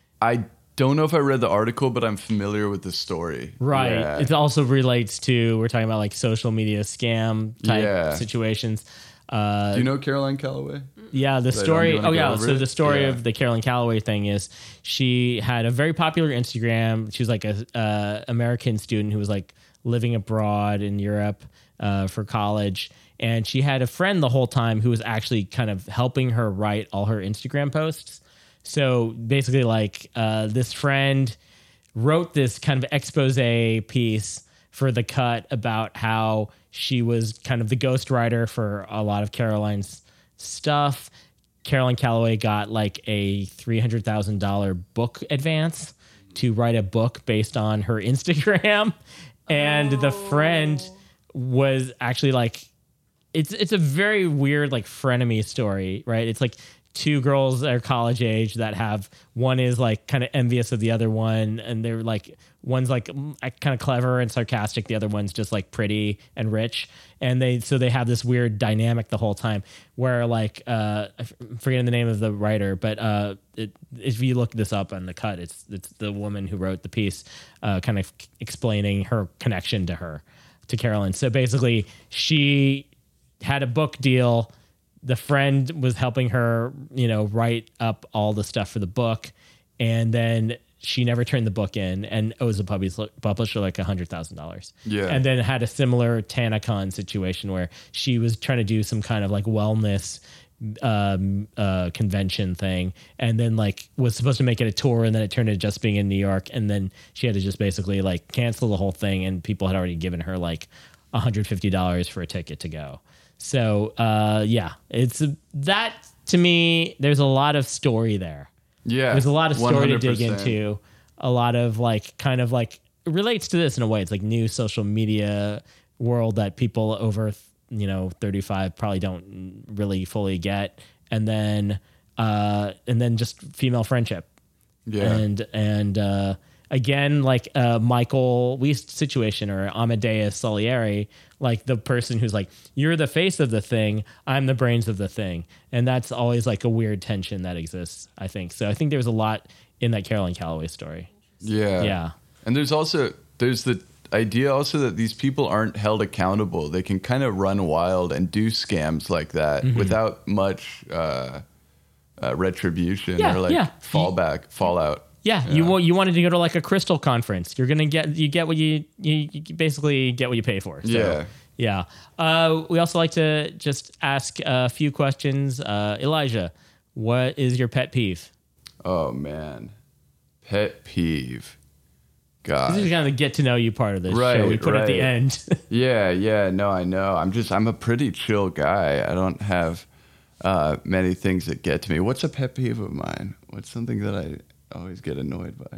I don't know if I read the article, but I'm familiar with the story. Right. Yeah. It also relates to, we're talking about like social media scam type Yeah. situations. Uh, Do you know Caroline Calloway? Yeah, the Right on. story. You wanna Oh, go yeah. over So it? the story Yeah. of the Carolyn Calloway thing is she had a very popular Instagram. She was like a uh, American student who was like living abroad in Europe uh, for college, and she had a friend the whole time who was actually kind of helping her write all her Instagram posts. So basically, like uh, this friend wrote this kind of expose piece for The Cut about how she was kind of the ghostwriter for a lot of Caroline's stuff. Caroline Calloway got like a three hundred thousand dollars book advance to write a book based on her Instagram. And the friend was actually like, it's it's a very weird like frenemy story, right? It's like two girls that are college age that have, one is like kind of envious of the other one, and they're like, one's like kind of clever and sarcastic, the other one's just like pretty and rich, and they so they have this weird dynamic the whole time where like uh I'm forgetting the name of the writer, but uh it, if you look this up on The Cut, it's it's the woman who wrote the piece uh kind of explaining her connection to her to Carolyn. So basically she had a book deal. The friend was helping her, you know, write up all the stuff for the book, and then she never turned the book in and owes the publisher, publisher like a hundred thousand dollars. Yeah. And then had a similar TanaCon situation where she was trying to do some kind of like wellness um, uh, convention thing, and then like was supposed to make it a tour, and then it turned into just being in New York, and then she had to just basically like cancel the whole thing, and people had already given her like one hundred fifty dollars for a ticket to go. So, uh, yeah, it's that to me, there's a lot of story there. Yeah. There's a lot of story one hundred percent. to dig into. A lot of like, kind of like, it relates to this in a way. It's like new social media world that people over, you know, thirty-five probably don't really fully get. And then, uh, and then just female friendship. Yeah. And, and, uh, again, like uh, Michael Weist situation or Amadeus Salieri, like the person who's like, you're the face of the thing, I'm the brains of the thing. And that's always like a weird tension that exists, I think. So I think there's a lot in that Caroline Calloway story. Yeah. Yeah. And there's also, there's the idea also that these people aren't held accountable. They can kind of run wild and do scams like that Mhm. without much uh, uh, retribution Yeah, or like yeah. fallback, fallout. Yeah, you wa- you wanted to go to like a crystal conference. You're gonna get you get what you you, you basically get what you pay for. So, Yeah. yeah. Uh, we also like to just ask a few questions. Uh, Elijah, what is your pet peeve? Oh man, pet peeve. God, This is kind of the get to know you part of this right, show. We put right. at the end. yeah, yeah. No, I know. I'm just I'm a pretty chill guy. I don't have uh, many things that get to me. What's a pet peeve of mine? What's something that I always get annoyed by?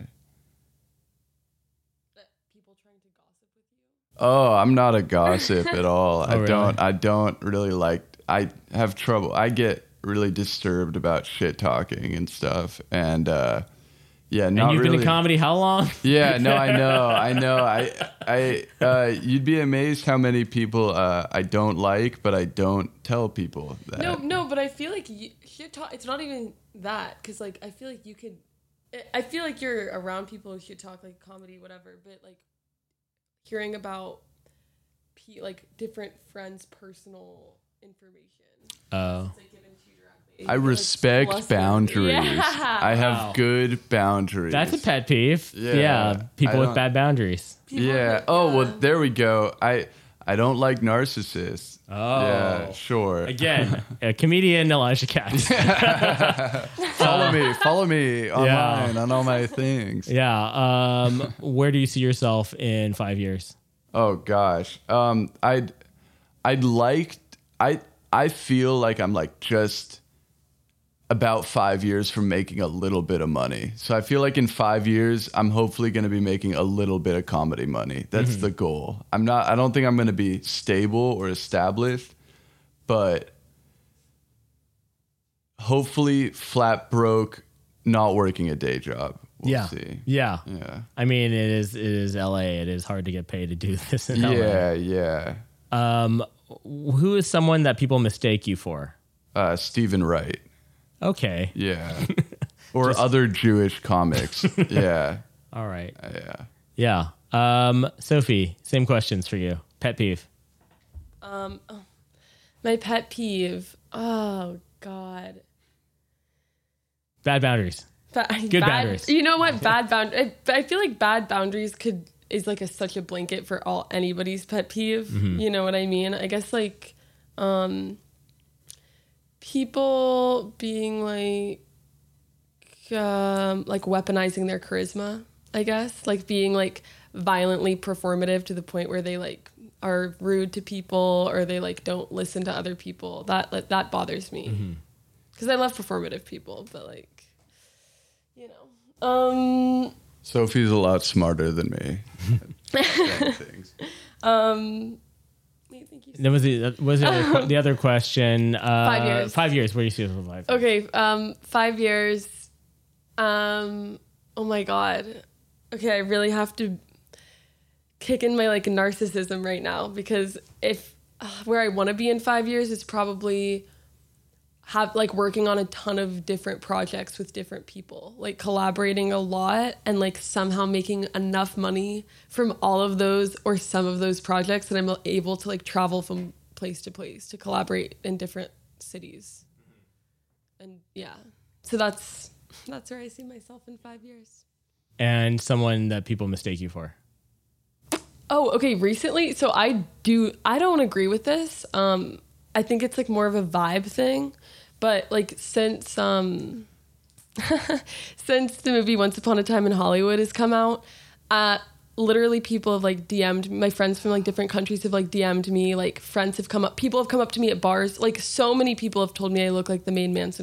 Oh, I'm not a gossip at all. Oh, I really? don't I don't really like I have trouble. I get really disturbed about shit talking and stuff. And uh yeah, not and you've really. been in comedy how long? Yeah, no, I know. I know. I I uh you'd be amazed how many people uh I don't like, but I don't tell people that. No, no, but I feel like you, shit talk. It's not even that, because like I feel like you could. I feel like you're around people who should talk like comedy, whatever. But like hearing about pe- like different friends' personal information. Oh. It's, like, given to you directly. I Like, respect less- boundaries. Yeah. I have Wow. good boundaries. That's a pet peeve. Yeah. Yeah, people I with don't- bad boundaries. yeah. Oh, well, there we go. I I don't like narcissists. Oh. Yeah, sure. Again, a comedian Elijah Katz. follow me. Follow me online Yeah. on all my things. Yeah. Um, where do you see yourself in five years? Oh gosh. Um, I'd I'd like I I feel like I'm like just about five years from making a little bit of money. So I feel like in five years, I'm hopefully going to be making a little bit of comedy money. That's Mhm. the goal. I'm not, I don't think I'm going to be stable or established, but hopefully flat broke, not working a day job. We'll yeah. see. Yeah. Yeah. I mean, it is it is L A. It is hard to get paid to do this in L A. Yeah. Yeah. Um, who is someone that people mistake you for? Uh, Stephen Wright. Okay. Yeah. Or Just- other Jewish comics. Yeah. All right. Uh, yeah. Yeah. Um, Sophie, same questions for you. Pet peeve. Um, oh, my pet peeve. Oh God. Bad boundaries. Ba- Good bad, boundaries. You know what? Bad bound. I, I feel like bad boundaries could is like a such a blanket for all anybody's pet peeve. Mhm. You know what I mean? I guess like, um, people being like, um, like weaponizing their charisma. I guess like being like violently performative to the point where they like are rude to people or they like don't listen to other people. That like, that bothers me Mhm. because I love performative people, but like, you know, um, Sophie's a lot smarter than me. things. Um, Then was the was the other, the other question? Uh, Five years. Five years. Where do you see yourself in five? Okay, um, five years. Um, oh my god. Okay, I really have to kick in my like narcissism right now, because if uh, where I want to be in five years is probably have like working on a ton of different projects with different people, like collaborating a lot and like somehow making enough money from all of those or some of those projects that I'm able to like travel from place to place to collaborate in different cities. And yeah, so that's that's where I see myself in five years. And someone that people mistake you for. Oh, okay. Recently, so I do. I don't agree with this. Um, I think it's like more of a vibe thing, but like since um, since the movie Once Upon a Time in Hollywood has come out, uh, literally people have like D M'd my friends from like different countries have like D M'd me. Like friends have come up. People have come up to me at bars. Like so many people have told me I look like the Maid Manson